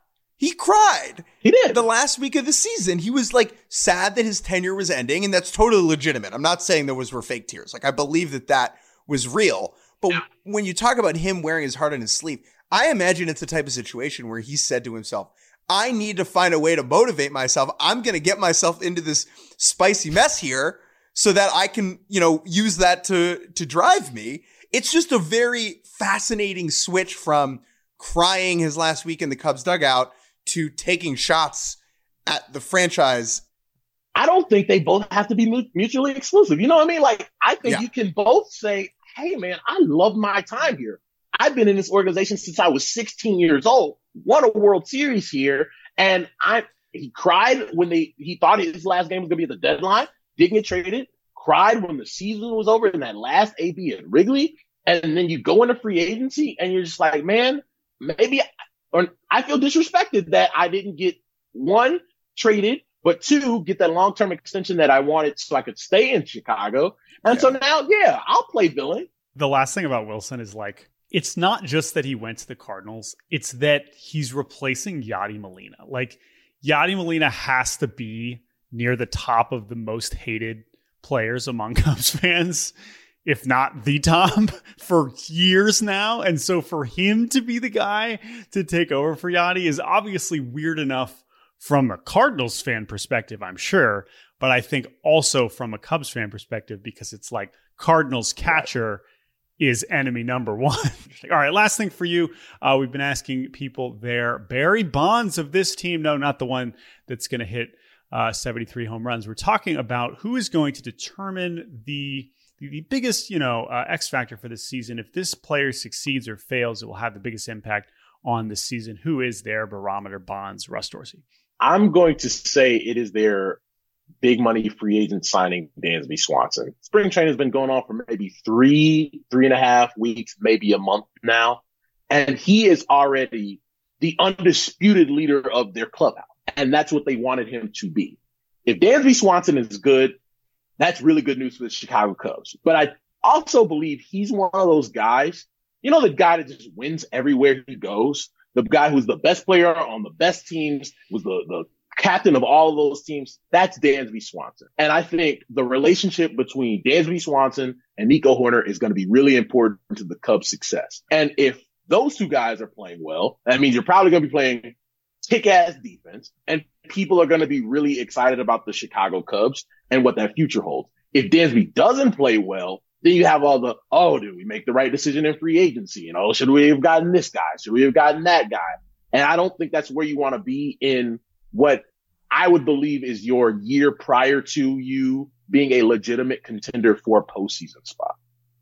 He cried. He did. The last week of the season, he was like sad that his tenure was ending, and that's totally legitimate. I'm not saying those were fake tears. Like, I believe that that was real. But yeah. when you talk about him wearing his heart on his sleeve, I imagine it's the type of situation where he said to himself, I need to find a way to motivate myself. I'm going to get myself into this spicy mess here so that I can, you know, use that to, to drive me. It's just a very fascinating switch from crying his last week in the Cubs dugout to taking shots at the franchise. I don't think they both have to be mutually exclusive. You know what I mean? Like, I think yeah. you can both say, hey, man, I love my time here. I've been in this organization since I was sixteen years old, won a World Series here. And I, he cried when they, he thought his last game was going to be at the deadline, didn't get traded, cried when the season was over in that last A B at Wrigley. And then you go into free agency and you're just like, man, maybe or I feel disrespected that I didn't get one traded, but two, get that long-term extension that I wanted so I could stay in Chicago. And yeah. so now, yeah, I'll play villain. The last thing about Wilson is like, it's not just that he went to the Cardinals. It's that he's replacing Yadi Molina. Like, Yadi Molina has to be near the top of the most hated players among Cubs fans, if not the top, for years now. And so for him to be the guy to take over for Yadi is obviously weird enough from a Cardinals fan perspective, I'm sure. But I think also from a Cubs fan perspective, because it's like Cardinals catcher is enemy number one. All right, last thing for you. Uh, we've been asking people their Barry Bonds of this team. No, not the one that's going to hit uh, seventy-three home runs. We're talking about who is going to determine the the biggest, you know, uh, X factor for this season. If this player succeeds or fails, it will have the biggest impact on the season. Who is their barometer? Bonds, Russ Dorsey? I'm going to say it is their big money free agent signing, Dansby Swanson. Spring training has been going on for maybe three, three and a half weeks, maybe a month now. And he is already the undisputed leader of their clubhouse. And that's what they wanted him to be. If Dansby Swanson is good, that's really good news for the Chicago Cubs. But I also believe he's one of those guys, you know, the guy that just wins everywhere he goes. The guy who's the best player on the best teams, was the, the captain of all of those teams. That's Dansby Swanson. And I think the relationship between Dansby Swanson and Nico Hoerner is going to be really important to the Cubs' success. And if those two guys are playing well, that means you're probably going to be playing kick-ass defense, and people are going to be really excited about the Chicago Cubs and what that future holds. If Dansby doesn't play well, then you have all the, oh, did we make the right decision in free agency? You know, should we have gotten this guy? Should we have gotten that guy? And I don't think that's where you want to be in what I would believe is your year prior to you being a legitimate contender for a postseason spot.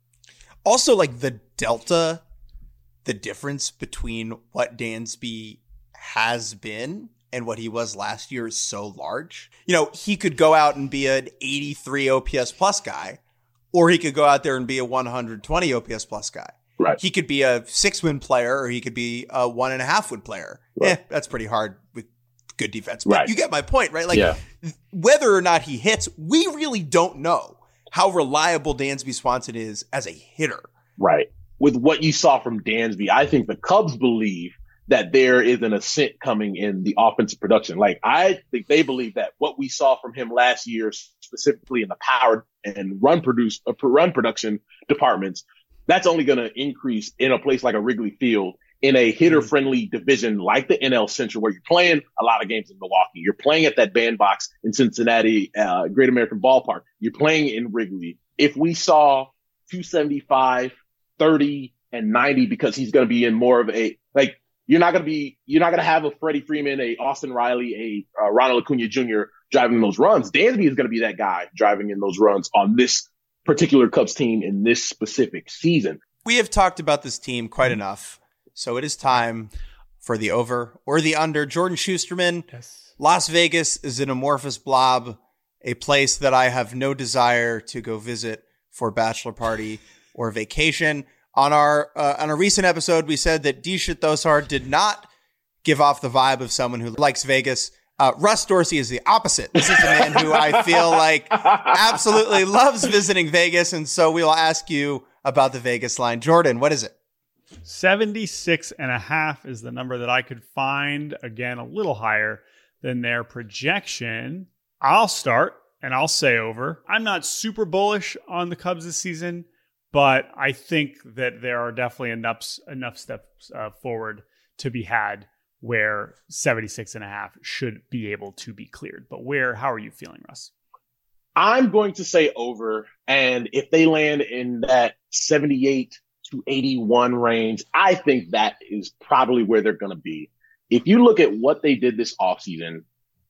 Also, like the delta, the difference between what Dansby has been and what he was last year is so large. You know, he could go out and be an eighty-three O P S plus guy, or he could go out there and be a one hundred twenty O P S plus guy. Right. He could be a six win player, or he could be a one and a half win player. Right. Eh, that's pretty hard with good defense. But right. you get my point, right? Like yeah. whether or not he hits, we really don't know how reliable Dansby Swanson is as a hitter. Right. With what you saw from Dansby, I think the Cubs believe that there is an ascent coming in the offensive production. Like, I think they believe that what we saw from him last year, specifically in the power and run produce uh, run production departments, that's only going to increase in a place like a Wrigley Field, in a hitter-friendly division like the N L Central, where you're playing a lot of games in Milwaukee. You're playing at that bandbox in Cincinnati, uh, Great American Ballpark. You're playing in Wrigley. If we saw two seventy-five, thirty, and ninety, because he's going to be in more of a, like, You're not going to be, you're not going to have a Freddie Freeman, a Austin Riley, a uh, Ronald Acuna Junior driving those runs. Dansby is going to be that guy driving in those runs on this particular Cubs team in this specific season. We have talked about this team quite enough, so it is time for the over or the under. Jordan Schusterman, yes. Las Vegas is an amorphous blob, a place that I have no desire to go visit for a bachelor party or vacation. On our uh, on a recent episode, we said that Dishit Dosar did not give off the vibe of someone who likes Vegas. Uh, Russ Dorsey is the opposite. This is a man who I feel like absolutely loves visiting Vegas, and so we will ask you about the Vegas line. Jordan, what is it? seventy-six and a half is the number that I could find. Again, a little higher than their projection. I'll start and I'll say over. I'm not super bullish on the Cubs this season, but I think that there are definitely enough, enough steps uh, forward to be had where seventy-six and a half should be able to be cleared. But where, how are you feeling, Russ? I'm going to say over. And if they land in that seventy-eight to eighty-one range, I think that is probably where they're going to be. If you look at what they did this offseason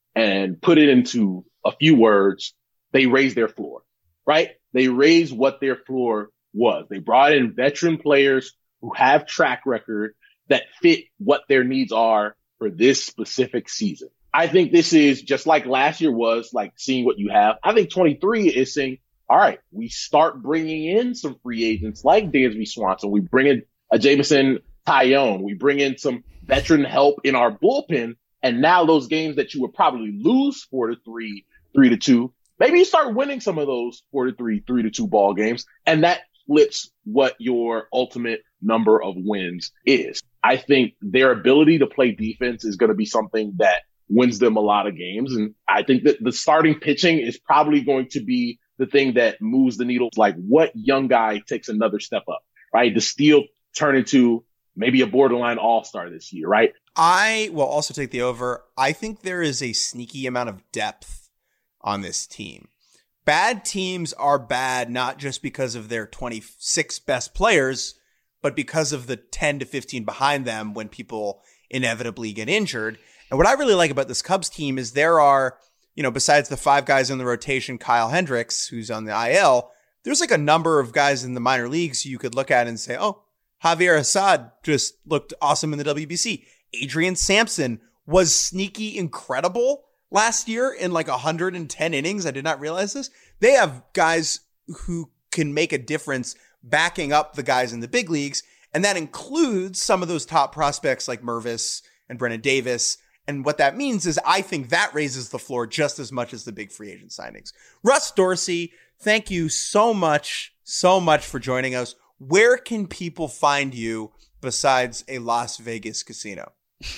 and put it into a few words, they raised their floor, right? They raised what their floor was. They brought in veteran players who have track record that fit what their needs are for this specific season. I think this is just like last year was, like seeing what you have. I think twenty-three is saying, all right, we start bringing in some free agents like Dansby Swanson. We bring in a Jameson Taillon. We bring in some veteran help in our bullpen. And now those games that you would probably lose four to three, three to two, maybe you start winning some of those four to three, three to two ball games. And that flips what your ultimate number of wins is. I think their ability to play defense is going to be something that wins them a lot of games. And I think that the starting pitching is probably going to be the thing that moves the needle. Like, what young guy takes another step up, right? Does Steele turn into maybe a borderline all-star this year, right? I will also take the over. I think there is a sneaky amount of depth on this team. Bad teams are bad not just because of their twenty-six best players, but because of the ten to fifteen behind them when people inevitably get injured. And what I really like about this Cubs team is there are, you know, besides the five guys in the rotation, Kyle Hendricks, who's on the I L, there's like a number of guys in the minor leagues you could look at and say, oh, Javier Assad just looked awesome in the W B C. Adrian Sampson was sneaky incredible last year in like one hundred ten innings. I did not realize this. They have guys who can make a difference backing up the guys in the big leagues. And that includes some of those top prospects like Mervis and Brennan Davis. And what that means is I think that raises the floor just as much as the big free agent signings. Russ Dorsey, thank you so much, so much for joining us. Where can people find you besides a Las Vegas casino?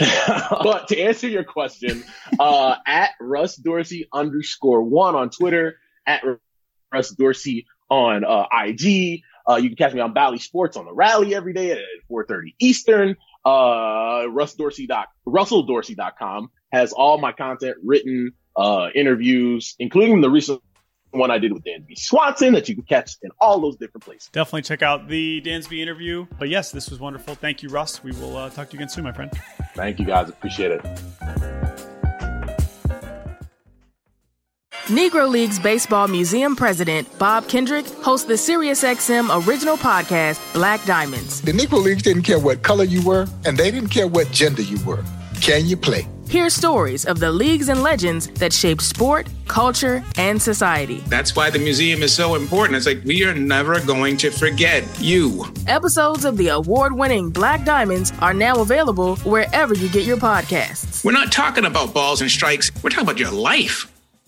But to answer your question, uh, at Russ Dorsey underscore one on Twitter, at Russ Dorsey on uh, I G. Uh, you can catch me on Bally Sports on the Rally every day at four thirty Eastern. Uh, Russ Dorsey dot, Russell Dorsey dot com has all my content written, uh, interviews, including the recent one I did with Dansby Swanson that you can catch in all those different places. Definitely check out the Dansby interview. But yes, this was wonderful. Thank you, Russ. We will uh, talk to you again soon, my friend. Thank you, guys. Appreciate it. Negro Leagues Baseball Museum President Bob Kendrick hosts the SiriusXM original podcast, Black Diamonds. The Negro Leagues didn't care what color you were, and they didn't care what gender you were. Can you play? Hear stories of the leagues and legends that shaped sport, culture, and society. That's why the museum is so important. It's like, we are never going to forget you. Episodes of the award-winning Black Diamonds are now available wherever you get your podcasts. We're not talking about balls and strikes. We're talking about your life.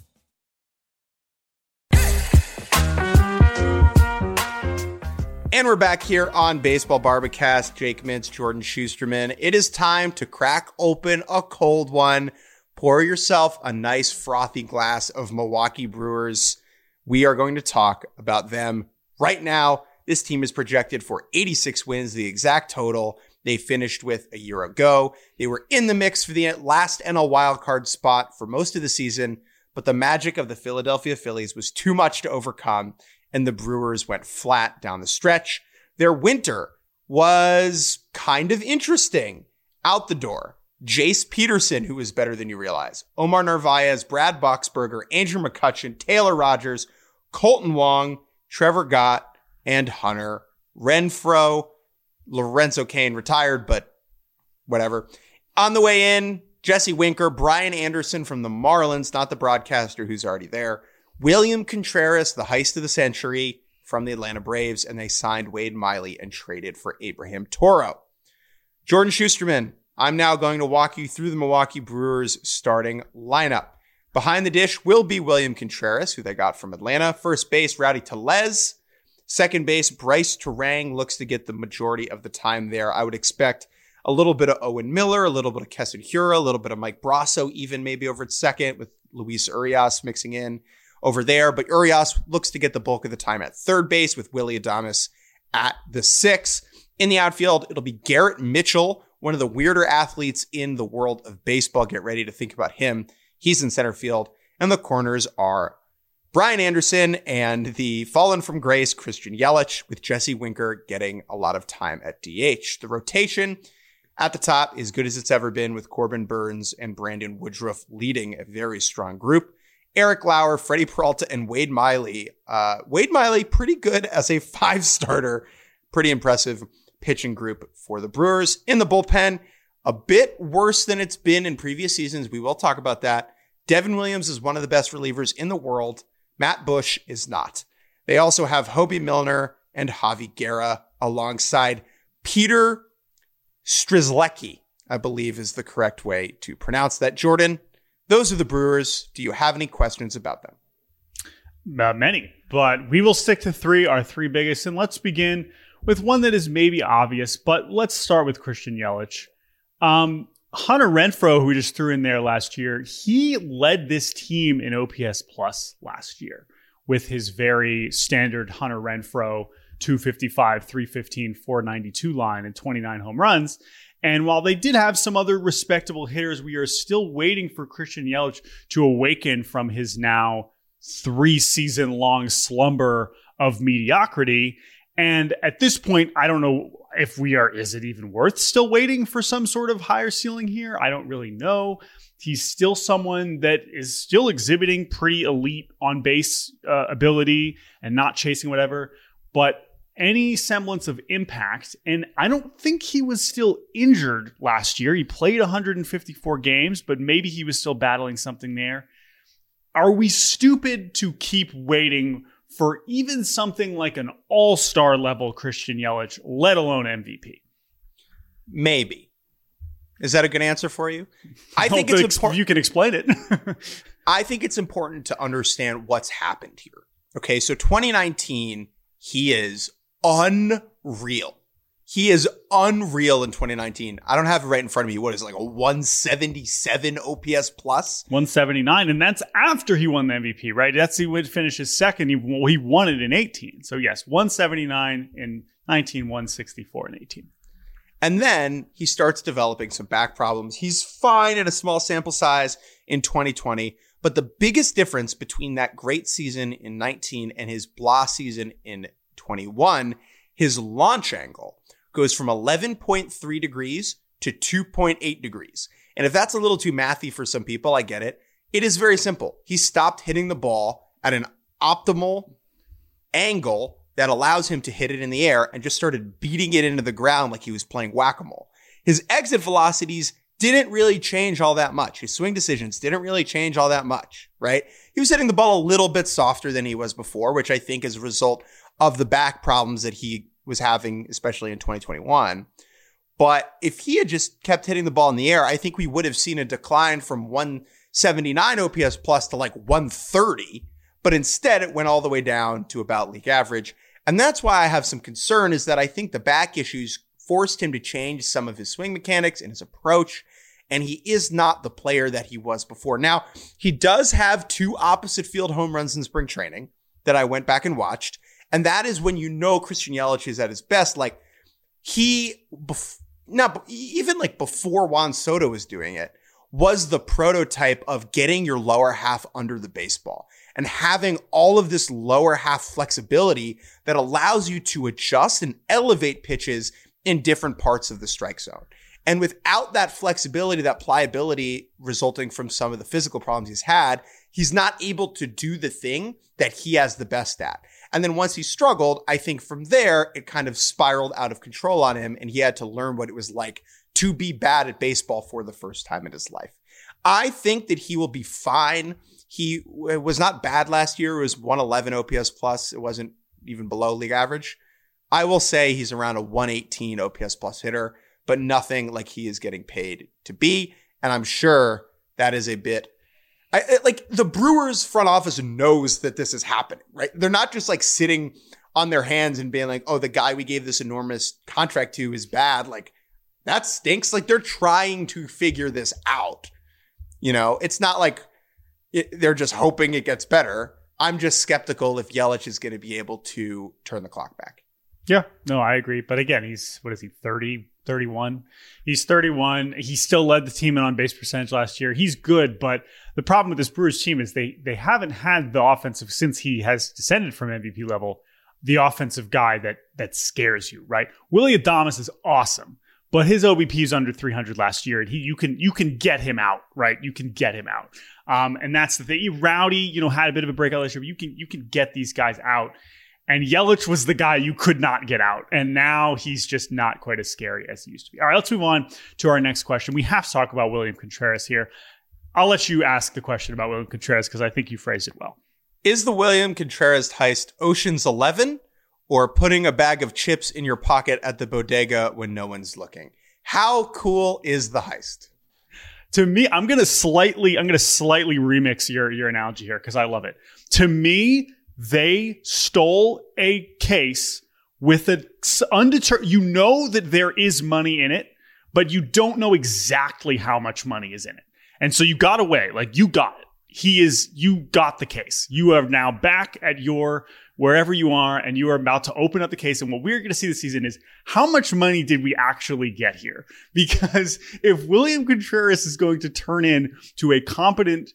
And we're back here on Baseball Barbacast. Jake Mintz, Jordan Schusterman. It is time to crack open a cold one. Pour yourself a nice frothy glass of Milwaukee Brewers. We are going to talk about them right now. This team is projected for eighty-six wins, the exact total they finished with a year ago. They were in the mix for the last N L wildcard spot for most of the season, but the magic of the Philadelphia Phillies was too much to overcome, and the Brewers went flat down the stretch. Their winter was kind of interesting. Out the door, Jace Peterson, who is better than you realize, Omar Narvaez, Brad Boxberger, Andrew McCutchen, Taylor Rogers, Colton Wong, Trevor Gott, and Hunter Renfroe. Lorenzo Cain retired, but whatever. On the way in, Jesse Winker, Brian Anderson from the Marlins, not the broadcaster who's already there, William Contreras, the heist of the century from the Atlanta Braves, and they signed Wade Miley and traded for Abraham Toro. Jordan Schusterman, I'm now going to walk you through the Milwaukee Brewers starting lineup. Behind the dish will be William Contreras, who they got from Atlanta. First base, Rowdy Tellez. Second base, Bryce Turang looks to get the majority of the time there. I would expect a little bit of Owen Miller, a little bit of Keston Hiura, a little bit of Mike Brasso, even maybe over at second with Luis Urias mixing in over there. But Urias looks to get the bulk of the time at third base with Willy Adames at the six. In the outfield, it'll be Garrett Mitchell, one of the weirder athletes in the world of baseball. Get ready to think about him. He's in center field. And the corners are Brian Anderson and the fallen from grace Christian Yelich, with Jesse Winker getting a lot of time at D H. The rotation at the top is good as it's ever been, with Corbin Burns and Brandon Woodruff leading a very strong group. Eric Lauer, Freddie Peralta, and Wade Miley. Uh, Wade Miley, pretty good as a five-starter. Pretty impressive pitching group for the Brewers. In the bullpen, a bit worse than it's been in previous seasons. We will talk about that. Devin Williams is one of the best relievers in the world. Matt Bush is not. They also have Hobie Milner and Javi Guerra alongside Peter Strzelecki, I believe is the correct way to pronounce that. Jordan, those are the Brewers. Do you have any questions about them? Uh, many, but we will stick to three, our three biggest. And let's begin with one that is maybe obvious, but let's start with Christian Yelich. Um, Hunter Renfroe, who we just threw in there last year, he led this team in O P S plus last year with his very standard Hunter Renfroe two fifty-five, three fifteen, four ninety-two line and twenty-nine home runs. And while they did have some other respectable hitters, we are still waiting for Christian Yelich to awaken from his now three season long slumber of mediocrity. And at this point, I don't know if we are, is it even worth still waiting for some sort of higher ceiling here? I don't really know. He's still someone that is still exhibiting pretty elite on base uh, ability and not chasing whatever, but any semblance of impact. And I don't think he was still injured last year. He played one hundred fifty-four games, but maybe he was still battling something there. Are we stupid to keep waiting for even something like an all-star level Christian Yelich, let alone M V P? Maybe. Is that a good answer for you? I think it's ex- important. You can explain it. I think it's important to understand what's happened here. Okay, so twenty nineteen, he is unreal. He is unreal in twenty nineteen. I don't have it right in front of me. What is it, like a one seventy-seven O P S plus? one seventy-nine, and that's after he won the M V P, right? That's he would finish his second. He, well, he won it in eighteen. So yes, one seventy-nine in nineteen, one sixty-four in eighteen. And then he starts developing some back problems. He's fine in a small sample size in twenty twenty. But the biggest difference between that great season in nineteen and his blah season in twenty-one, his launch angle goes from eleven point three degrees to two point eight degrees. And if that's a little too mathy for some people, I get it. It is very simple. He stopped hitting the ball at an optimal angle that allows him to hit it in the air and just started beating it into the ground like he was playing whack-a-mole. His exit velocities didn't really change all that much. His swing decisions didn't really change all that much, right? He was hitting the ball a little bit softer than he was before, which I think is a result of the back problems that he was having, especially in twenty twenty-one. But if he had just kept hitting the ball in the air, I think we would have seen a decline from one seventy-nine O P S plus to like one thirty. But instead, it went all the way down to about league average. And that's why I have some concern, is that I think the back issues forced him to change some of his swing mechanics and his approach. And he is not the player that he was before. Now, he does have two opposite field home runs in spring training that I went back and watched. And that is when you know Christian Yelich is at his best. Like he, bef- not even like before Juan Soto was doing it, was the prototype of getting your lower half under the baseball and having all of this lower half flexibility that allows you to adjust and elevate pitches in different parts of the strike zone. And without that flexibility, that pliability resulting from some of the physical problems he's had, he's not able to do the thing that he has the best at. And then once he struggled, I think from there, it kind of spiraled out of control on him, and he had to learn what it was like to be bad at baseball for the first time in his life. I think that he will be fine. He was not bad last year. It was one eleven O P S plus. It wasn't even below league average. I will say he's around a one eighteen O P S plus hitter, but nothing like he is getting paid to be. And I'm sure that is a bit, I, like the Brewers front office knows that this is happening, right? They're not just like sitting on their hands and being like, oh, the guy we gave this enormous contract to is bad. Like, that stinks. Like, they're trying to figure this out. You know, it's not like it, they're just hoping it gets better. I'm just skeptical if Yelich is going to be able to turn the clock back. Yeah, no, I agree. But again, he's, what is he, thirty, thirty-one? He's thirty-one. He still led the team in on base percentage last year. He's good, but the problem with this Brewers team is they they haven't had the offensive, since he has descended from M V P level, the offensive guy that that scares you, right? Willy Adames is awesome, but his O B P is under three hundred last year, and he you can you can get him out, right? You can get him out, um, and that's the thing. Rowdy, you know, had a bit of a breakout last year, but you can you can get these guys out. And Yelich was the guy you could not get out. And now he's just not quite as scary as he used to be. All right, let's move on to our next question. We have to talk about William Contreras here. I'll let you ask the question about William Contreras because I think you phrased it well. Is the William Contreras heist Ocean's Eleven or putting a bag of chips in your pocket at the bodega when no one's looking? How cool is the heist? To me, I'm going to slightly, I'm going to slightly remix your, your analogy here because I love it. To me, they stole a case with a undetermined, you know that there is money in it, but you don't know exactly how much money is in it. And so you got away, like you got it. He is, you got the case. You are now back at your, wherever you are, and you are about to open up the case. And what we're going to see this season is how much money did we actually get here? Because if William Contreras is going to turn in to a competent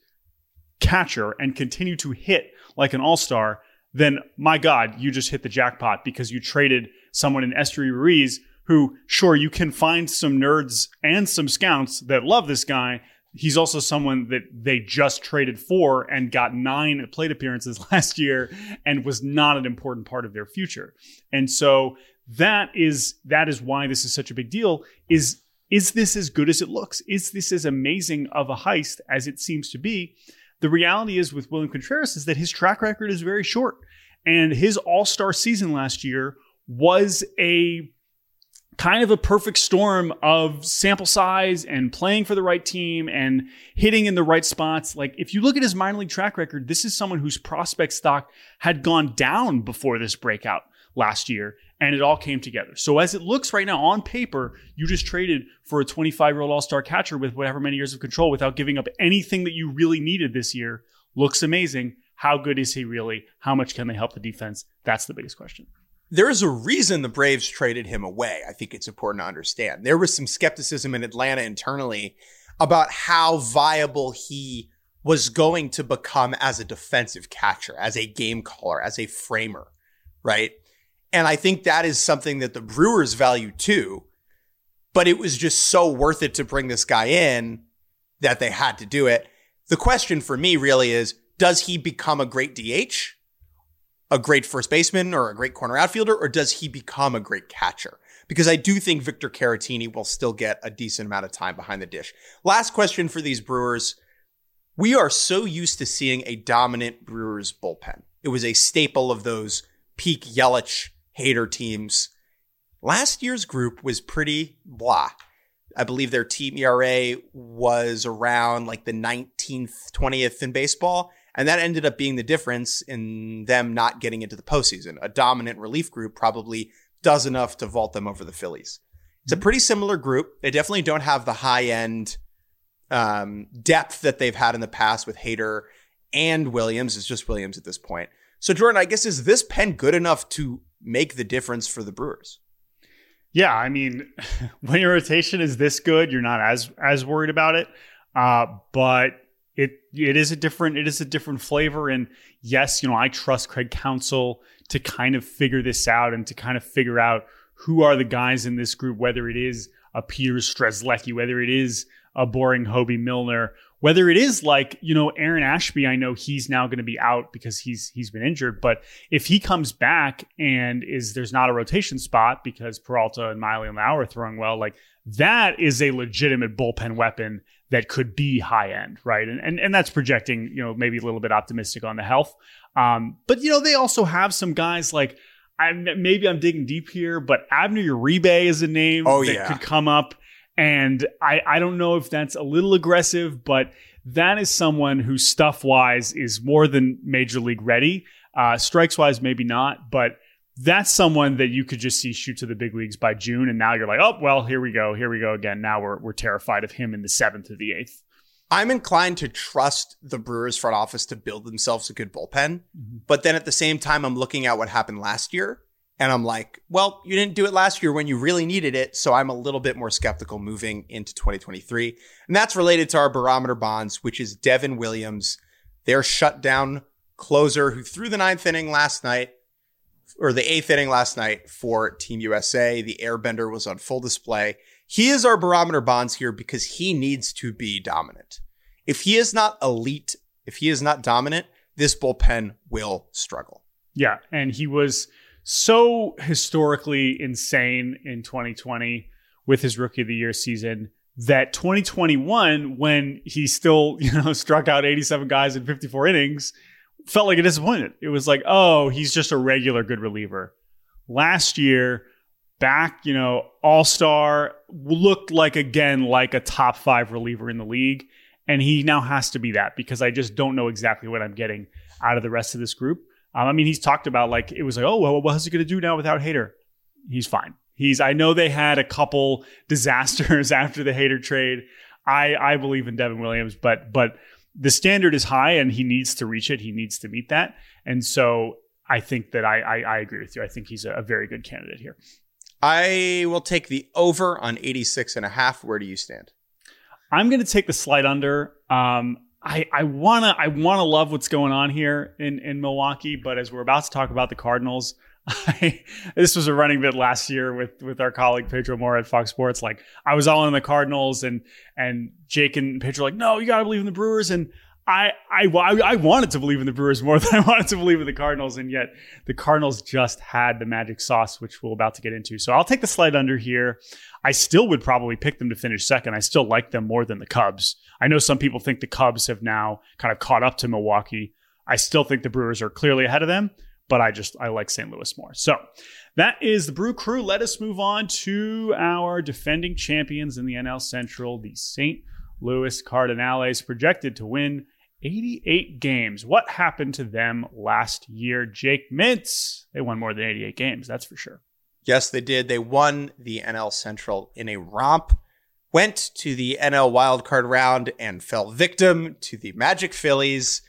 catcher and continue to hit like an all-star, then my God, you just hit the jackpot because you traded someone in Esteury Ruiz who, sure, you can find some nerds and some scouts that love this guy. He's also someone that they just traded for and got nine plate appearances last year and was not an important part of their future. And so that is that is why this is such a big deal. Is, is this as good as it looks? Is this as amazing of a heist as it seems to be? The reality is with William Contreras is that his track record is very short. And his all-star season last year was a kind of a perfect storm of sample size and playing for the right team and hitting in the right spots. Like if you look at his minor league track record, this is someone whose prospect stock had gone down before this breakout last year, and it all came together. So as it looks right now on paper, you just traded for a twenty-five-year-old all-star catcher with whatever many years of control without giving up anything that you really needed this year. Looks amazing. How good is he really? How much can they help the defense? That's the biggest question. There is a reason the Braves traded him away. I think it's important to understand. There was some skepticism in Atlanta internally about how viable he was going to become as a defensive catcher, as a game caller, as a framer, right? And I think that is something that the Brewers value too, but it was just so worth it to bring this guy in that they had to do it. The question for me really is, does he become a great D H, a great first baseman, or a great corner outfielder, or does he become a great catcher? Because I do think Victor Caratini will still get a decent amount of time behind the dish. Last question for these Brewers. We are so used to seeing a dominant Brewers bullpen. It was a staple of those peak Yelich hater teams. Last year's group was pretty blah. I believe their team E R A was around like the nineteenth, twentieth in baseball. And that ended up being the difference in them not getting into the postseason. A dominant relief group probably does enough to vault them over the Phillies. It's a pretty similar group. They definitely don't have the high end um, depth that they've had in the past with Hader and Williams. It's just Williams at this point. So Jordan, I guess, is this pen good enough to make the difference for the Brewers? Yeah, I mean, when your rotation is this good, you're not as as worried about it. Uh, but it it is a different it is a different flavor. And yes, you know, I trust Craig Counsell to kind of figure this out and to kind of figure out who are the guys in this group, whether it is a Peter Strzelecki, whether it is a boring Hobie Milner, whether it is like, you know, Aaron Ashby. I know he's now going to be out because he's he's been injured, but if he comes back and is there's not a rotation spot because Peralta and Miley and Lauer are throwing well, like that is a legitimate bullpen weapon that could be high end, right? And and and that's projecting, you know, maybe a little bit optimistic on the health. Um, but you know, they also have some guys like I'm maybe I'm digging deep here, but Abner Uribe is a name oh, that yeah. could come up. And I, I don't know if that's a little aggressive, but that is someone who stuff-wise is more than major league ready. Uh, strikes-wise, maybe not, but that's someone that you could just see shoot to the big leagues by June. And now you're like, oh, well, here we go. Here we go again. Now we're we're terrified of him in the seventh or the eighth. I'm inclined to trust the Brewers front office to build themselves a good bullpen. Mm-hmm. But then at the same time, I'm looking at what happened last year. And I'm like, well, you didn't do it last year when you really needed it. So I'm a little bit more skeptical moving into twenty twenty-three. And that's related to our barometer bonds, which is Devin Williams, their shutdown closer who threw the ninth inning last night, or the eighth inning last night for Team U S A. The airbender was on full display. He is our barometer bonds here because he needs to be dominant. If he is not elite, if he is not dominant, this bullpen will struggle. Yeah, and he was so historically insane in twenty twenty with his Rookie of the Year season that twenty twenty-one, when he still, you know, struck out eighty-seven guys in fifty-four innings, felt like a disappointment. It was like, oh, he's just a regular good reliever. Last year, back, you know, all-star, looked like, again, like a top five reliever in the league. And he now has to be that because I just don't know exactly what I'm getting out of the rest of this group. Um, I mean, he's talked about like, it was like, oh, well, what's he going to do now without Hader? He's fine. He's, I know they had a couple disasters after the Hader trade. I, I believe in Devin Williams, but, but the standard is high and he needs to reach it. He needs to meet that. And so I think that I, I, I agree with you. I think he's a, a very good candidate here. I will take the over on eighty-six and a half. Where do you stand? I'm going to take the slight under. Um, I, I want to I wanna love what's going on here in, in Milwaukee, but as we're about to talk about the Cardinals, I, this was a running bit last year with, with our colleague Pedro Mora at Fox Sports. Like, I was all in the Cardinals, and and Jake and Pedro were like, no, you got to believe in the Brewers. And I, I, I wanted to believe in the Brewers more than I wanted to believe in the Cardinals, and yet the Cardinals just had the magic sauce, which we're about to get into. So I'll take the slight under here. I still would probably pick them to finish second. I still like them more than the Cubs. I know some people think the Cubs have now kind of caught up to Milwaukee. I still think the Brewers are clearly ahead of them, but I just I like Saint Louis more. So that is the Brew Crew. Let us move on to our defending champions in the N L Central, the Saint Louis Cardinals, projected to win eighty-eight games. What happened to them last year? Jake Mintz, they won more than eighty-eight games, that's for sure. Yes, they did. They won the N L Central in a romp, went to the N L wildcard round and fell victim to the Magic Phillies.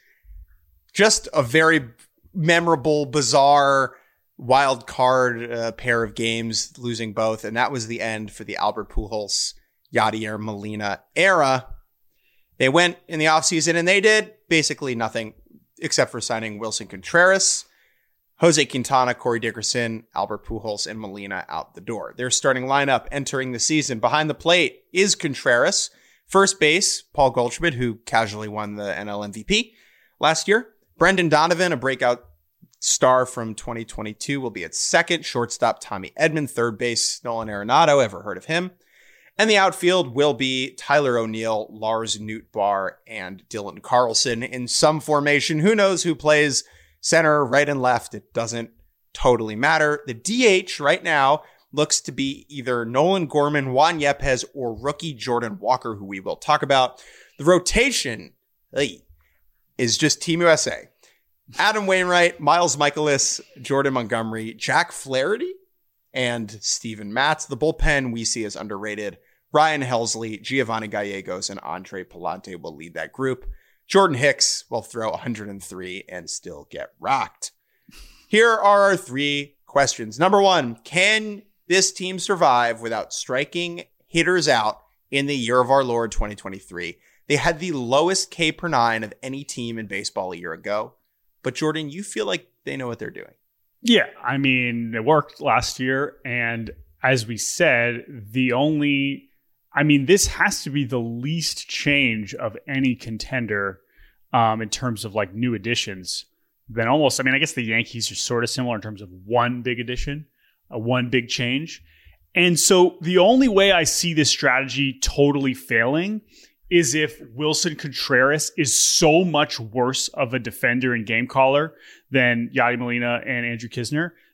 Just a very memorable, bizarre wild card uh, pair of games, losing both. And that was the end for the Albert Pujols, Yadier Molina era. They went in the offseason and they did basically nothing except for signing Wilson Contreras, Jose Quintana, Corey Dickerson, Albert Pujols, and Molina out the door. Their starting lineup entering the season behind the plate is Contreras. First base, Paul Goldschmidt, who casually won the N L M V P last year. Brendan Donovan, a breakout star from twenty twenty-two, will be at second. Shortstop, Tommy Edman. Third base, Nolan Arenado. Ever heard of him? And the outfield will be Tyler O'Neill, Lars Nootbaar, and Dylan Carlson in some formation. Who knows who plays center, right, and left? It doesn't totally matter. The D H right now looks to be either Nolan Gorman, Juan Yepes, or rookie Jordan Walker, who we will talk about. The rotation hey, is just Team U S A. Adam Wainwright, Miles Michaelis, Jordan Montgomery, Jack Flaherty, and Steven Matz. The bullpen we see as underrated. Ryan Helsley, Giovanni Gallegos, and Andre Palante will lead that group. Jordan Hicks will throw one hundred three and still get rocked. Here are our three questions. Number one, can this team survive without striking hitters out in the year of our Lord twenty twenty-three? They had the lowest K per nine of any team in baseball a year ago. But Jordan, you feel like they know what they're doing. Yeah, I mean, it worked last year. And as we said, the only, I mean, this has to be the least change of any contender um, in terms of like new additions. Then almost, I mean, I guess the Yankees are sort of similar in terms of one big addition, uh, one big change. And so the only way I see this strategy totally failing is if Wilson Contreras is so much worse of a defender and game caller than Yadi Molina and Andrew Kisner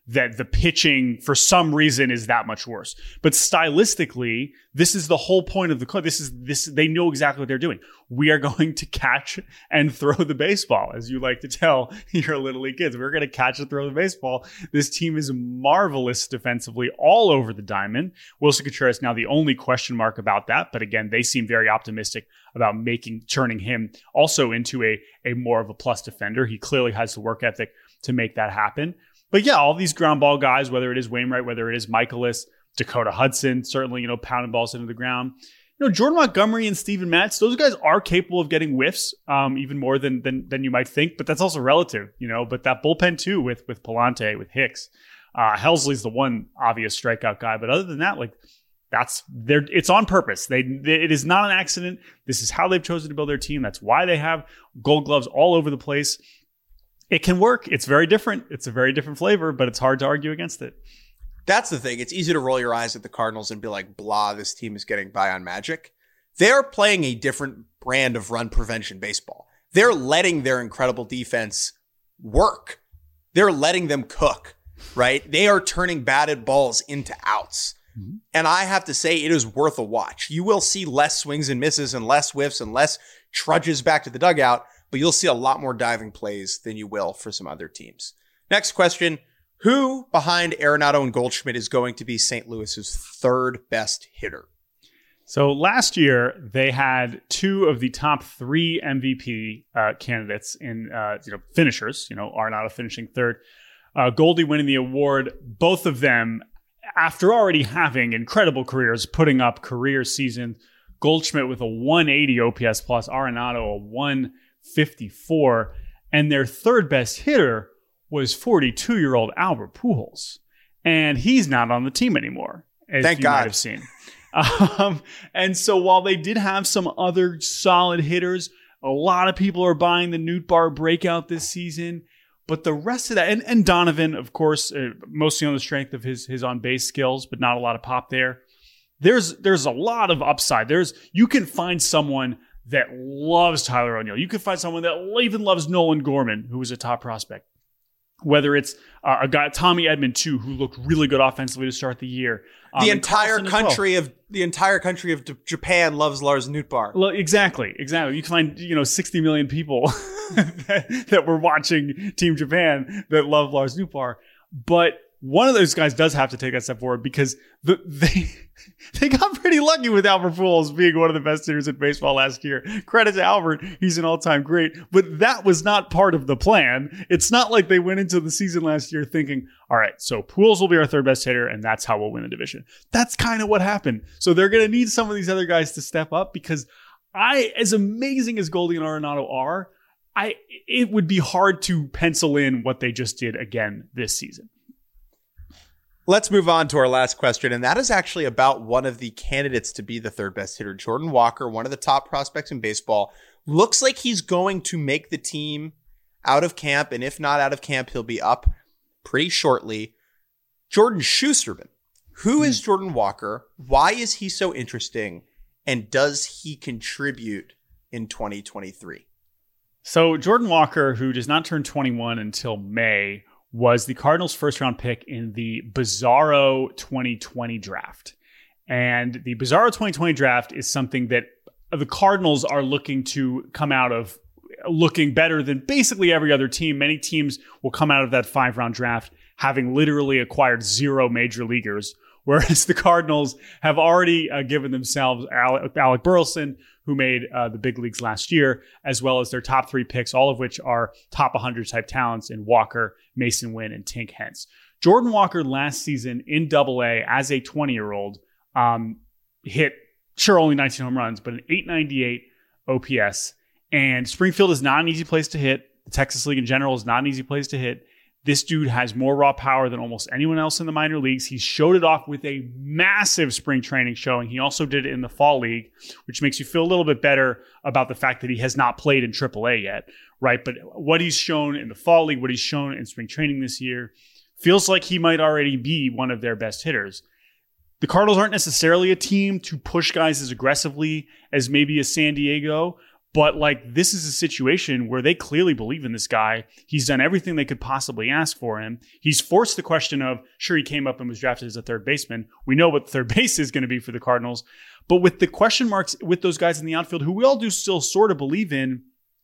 that the pitching for some reason is that much worse. But stylistically, this is the whole point of the club. This is this. They know exactly what they're doing. We are going to catch and throw the baseball, as you like to tell your little league kids. We're going to catch and throw the baseball. This team is marvelous defensively all over the diamond. Wilson Contreras now the only question mark about that. But again, they seem very optimistic about making, turning him also into a, a more of a plus defender. He clearly has the work ethic to make that happen. But yeah, all these ground ball guys, whether it is Wainwright, whether it is Michaelis, Dakota Hudson, certainly, you know, pounding balls into the ground. You know, Jordan Montgomery and Steven Matz, those guys are capable of getting whiffs, um, even more than, than than you might think. But that's also relative, you know. But that bullpen too, with with Palante, with Hicks, uh, Helsley's the one obvious strikeout guy. But other than that, like that's they're it's on purpose. They, they it is not an accident. This is how they've chosen to build their team. That's why they have Gold Gloves all over the place. It can work. It's very different. It's a very different flavor, but it's hard to argue against it. That's the thing. It's easy to roll your eyes at the Cardinals and be like, blah, this team is getting by on magic. They're playing a different brand of run prevention baseball. They're letting their incredible defense work. They're letting them cook, right? They are turning batted balls into outs. Mm-hmm. And I have to say, it is worth a watch. You will see less swings and misses and less whiffs and less trudges back to the dugout, but you'll see a lot more diving plays than you will for some other teams. Next question. Who behind Arenado and Goldschmidt is going to be Saint Louis's third best hitter? So last year, they had two of the top three M V P uh, candidates in uh, you know finishers, you know, Arenado finishing third, uh, Goldie winning the award. Both of them, after already having incredible careers, putting up career seasons. Goldschmidt with a one eighty O P S plus, Arenado a one fifty-four, and their third best hitter was forty-two-year-old Albert Pujols, and he's not on the team anymore, as Thank you God. might have seen. Um, and so while they did have some other solid hitters, a lot of people are buying the Nootbaar breakout this season, but the rest of that, and, and Donovan, of course, uh, mostly on the strength of his his on-base skills, but not a lot of pop there. There's there's a lot of upside. There's you can find someone that loves Tyler O'Neill. You can find someone that even loves Nolan Gorman, who was a top prospect. Whether it's uh, a guy, Tommy Edman too, who looked really good offensively to start the year. Um, the entire country well. of the entire country of D- Japan loves Lars Nootbaar. Well, exactly, exactly. You can find you know sixty million people that, that were watching Team Japan that love Lars Nootbaar, but one of those guys does have to take a step forward because the, they they got pretty lucky with Albert Pujols being one of the best hitters in baseball last year. Credit to Albert. He's an all-time great. But that was not part of the plan. It's not like they went into the season last year thinking, all right, so Pujols will be our third best hitter, and that's how we'll win the division. That's kind of what happened. So they're going to need some of these other guys to step up because I, as amazing as Goldie and Arenado are, I it would be hard to pencil in what they just did again this season. Let's move on to our last question, and that is actually about one of the candidates to be the third best hitter, Jordan Walker, one of the top prospects in baseball. Looks like he's going to make the team out of camp, and if not out of camp, he'll be up pretty shortly. Jordan Schusterman. Who is Jordan Walker? Why is he so interesting? And does he contribute in twenty twenty-three? So Jordan Walker, who does not turn twenty-one until May, was the Cardinals' first-round pick in the Bizarro twenty twenty draft. And the Bizarro twenty twenty draft is something that the Cardinals are looking to come out of looking better than basically every other team. Many teams will come out of that five-round draft having literally acquired zero major leaguers, whereas the Cardinals have already uh, given themselves Alec, Alec Burleson, who made uh, the big leagues last year, as well as their top three picks, all of which are top one hundred type talents in Walker, Mason Wynn, and Tink Hence. Jordan Walker last season in Double A as a twenty-year-old um, hit, sure, only nineteen home runs, but an eight ninety-eight O P S. And Springfield is not an easy place to hit. The Texas League in general is not an easy place to hit. This dude has more raw power than almost anyone else in the minor leagues. He showed it off with a massive spring training showing. He also did it in the fall league, which makes you feel a little bit better about the fact that he has not played in triple A yet, right? But what he's shown in the fall league, what he's shown in spring training this year, feels like he might already be one of their best hitters. The Cardinals aren't necessarily a team to push guys as aggressively as maybe a San Diego, But like, this is a situation where they clearly believe in this guy. He's done everything they could possibly ask for him. He's forced the question of, sure, he came up and was drafted as a third baseman. We know what third base is going to be for the Cardinals. But with the question marks with those guys in the outfield, who we all do still sort of believe in,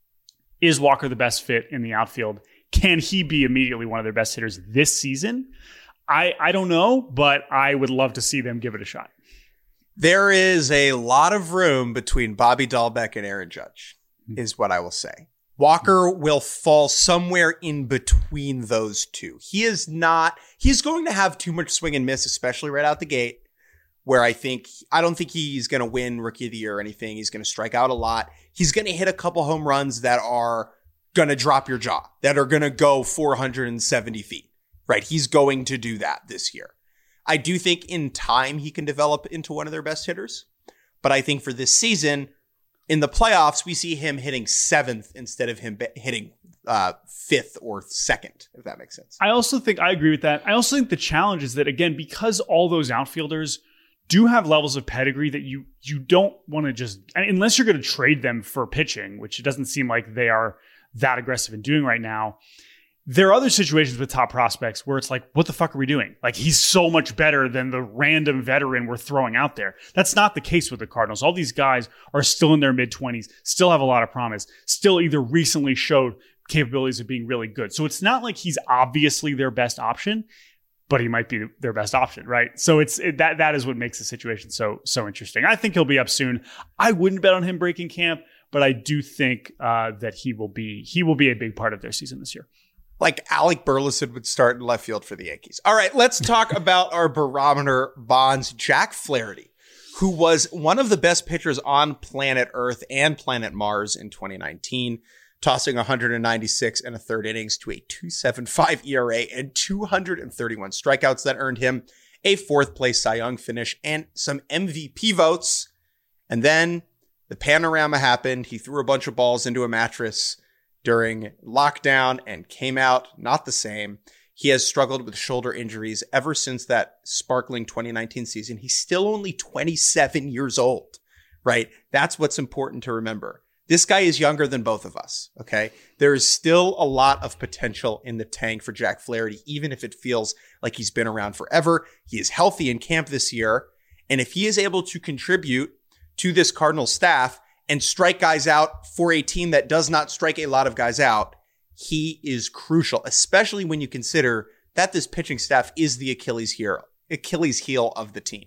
is Walker the best fit in the outfield? Can he be immediately one of their best hitters this season? I, I don't know, but I would love to see them give it a shot. There is a lot of room between Bobby Dahlbeck and Aaron Judge, is what I will say. Walker will fall somewhere in between those two. He is not, he's going to have too much swing and miss, especially right out the gate, where I think, I don't think he's going to win Rookie of the Year or anything. He's going to strike out a lot. He's going to hit a couple home runs that are going to drop your jaw, that are going to go four hundred seventy feet, right? He's going to do that this year. I do think in time he can develop into one of their best hitters. But I think for this season, in the playoffs, we see him hitting seventh instead of him hitting uh, fifth or second, if that makes sense. I also think, I agree with that. I also think the challenge is that, again, because all those outfielders do have levels of pedigree that you you don't want to just, unless you're going to trade them for pitching, which it doesn't seem like they are that aggressive in doing right now. There are other situations with top prospects where it's like, what the fuck are we doing? Like, he's so much better than the random veteran we're throwing out there. That's not the case with the Cardinals. All these guys are still in their mid-twenties, still have a lot of promise, still either recently showed capabilities of being really good. So it's not like he's obviously their best option, but he might be their best option, right? So it's it, that that is what makes the situation so so interesting. I think he'll be up soon. I wouldn't bet on him breaking camp, but I do think uh, that he will be he will be a big part of their season this year. Like Alec Burleson would start in left field for the Yankees. All right, let's talk about our barometer bonds. Jack Flaherty, who was one of the best pitchers on planet Earth and planet Mars in twenty nineteen, tossing one hundred ninety-six and a third innings to a two point seven five E R A and two hundred thirty-one strikeouts that earned him a fourth place Cy Young finish and some M V P votes. And then the panorama happened. He threw a bunch of balls into a mattress during lockdown and came out not the same. He has struggled with shoulder injuries ever since that sparkling twenty nineteen season. He's still only twenty-seven years old, right? That's what's important to remember. This guy is younger than both of us, okay? There is still a lot of potential in the tank for Jack Flaherty, even if it feels like he's been around forever. He is healthy in camp this year, and if he is able to contribute to this Cardinals staff and strike guys out for a team that does not strike a lot of guys out, he is crucial, especially when you consider that this pitching staff is the Achilles heel, Achilles heel of the team.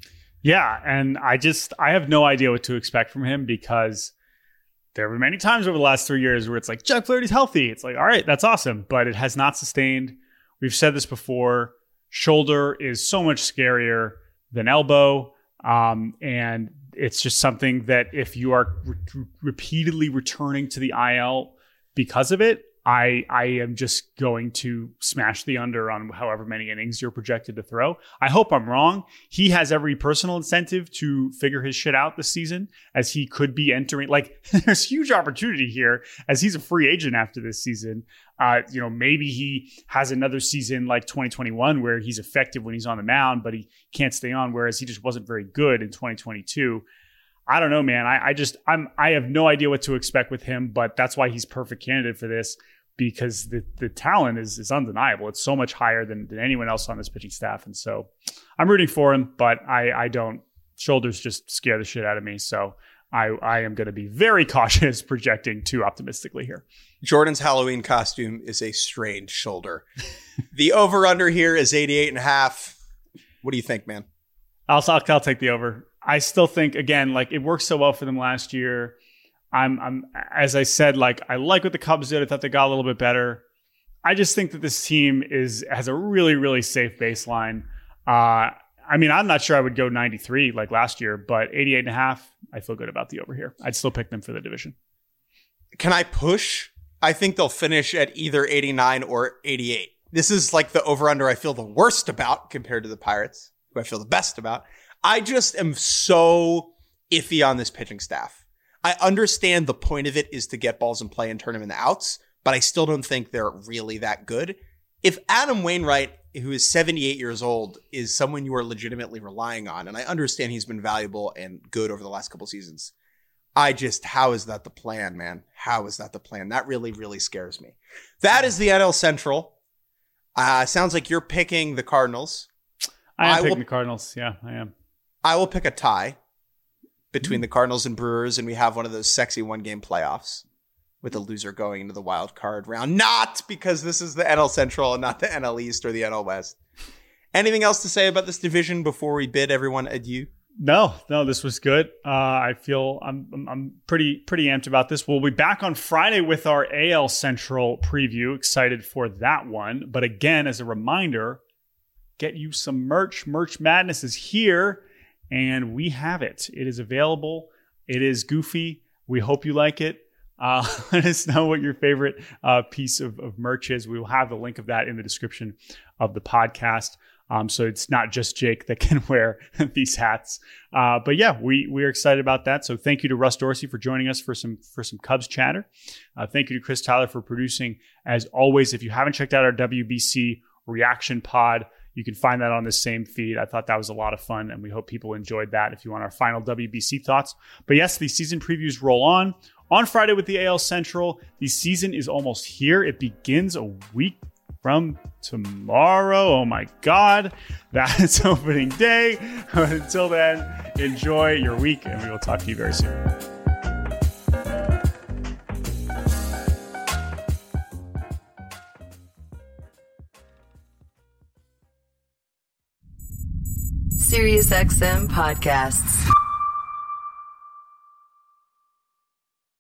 Yeah, and I just, I have no idea what to expect from him because there were many times over the last three years where it's like, Jack Flaherty's healthy. It's like, all right, that's awesome, but it has not sustained. We've said this before. Shoulder is so much scarier than elbow, um, and it's just something that if you are re- repeatedly returning to the I L because of it, I I am just going to smash the under on however many innings you're projected to throw. I hope I'm wrong. He has every personal incentive to figure his shit out this season, as he could be entering. Like, there's huge opportunity here as he's a free agent after this season. Uh, you know, maybe he has another season like twenty twenty-one where he's effective when he's on the mound, but he can't stay on, whereas he just wasn't very good in twenty twenty-two. I don't know, man. I, I just, I'm, I have no idea what to expect with him, but that's why he's perfect candidate for this, because the, the talent is, is undeniable. It's so much higher than, than anyone else on this pitching staff. And so I'm rooting for him, but I, I don't, shoulders just scare the shit out of me. So I, I am going to be very cautious projecting too optimistically here. Jordan's Halloween costume is a strange shoulder. The over under here is eighty-eight and a half. What do you think, man? I'll, I'll, I'll take the over. I still think, again, like, it worked so well for them last year. I'm, I'm, as I said, like, I like what the Cubs did. I thought they got a little bit better. I just think that this team is has a really, really safe baseline. Uh, I mean, I'm not sure I would go ninety-three like last year, but eighty-eight and a half, I feel good about the over here. I'd still pick them for the division. Can I push? I think they'll finish at either eighty-nine or eighty-eight. This is like the over-under I feel the worst about compared to the Pirates, who I feel the best about. I just am so iffy on this pitching staff. I understand the point of it is to get balls in play and turn them into outs, but I still don't think they're really that good. If Adam Wainwright, who is seventy-eight years old, is someone you are legitimately relying on, and I understand he's been valuable and good over the last couple seasons, I just, how is that the plan, man? How is that the plan? That really, really scares me. That is the N L Central. Uh, sounds like you're picking the Cardinals. I am I picking will- the Cardinals. Yeah, I am. I will pick a tie between the Cardinals and Brewers, and we have one of those sexy one-game playoffs with the loser going into the wild card round. Not because this is the N L Central and not the N L East or the N L West. Anything else to say about this division before we bid everyone adieu? No, no, this was good. Uh, I feel I'm, I'm I'm pretty pretty amped about this. We'll be back on Friday with our A L Central preview. Excited for that one. But again, as a reminder, get you some merch. Merch Madness is here, and we have it. It is available. It is goofy. We hope you like it. Uh, let us know what your favorite uh, piece of, of merch is. We will have the link of that in the description of the podcast. Um, so it's not just Jake that can wear these hats. Uh, but yeah, we, we're excited about that. So thank you to Russ Dorsey for joining us for some, for some Cubs chatter. Uh, thank you to Chris Tyler for producing. As always, if you haven't checked out our W B C reaction pod, you can find that on the same feed. I thought that was a lot of fun, and we hope people enjoyed that if you want our final W B C thoughts. But yes, the season previews roll on. On Friday with the A L Central, the season is almost here. It begins a week from tomorrow. Oh my God, that's opening day. But until then, enjoy your week, and we will talk to you very soon. SiriusXM Podcasts.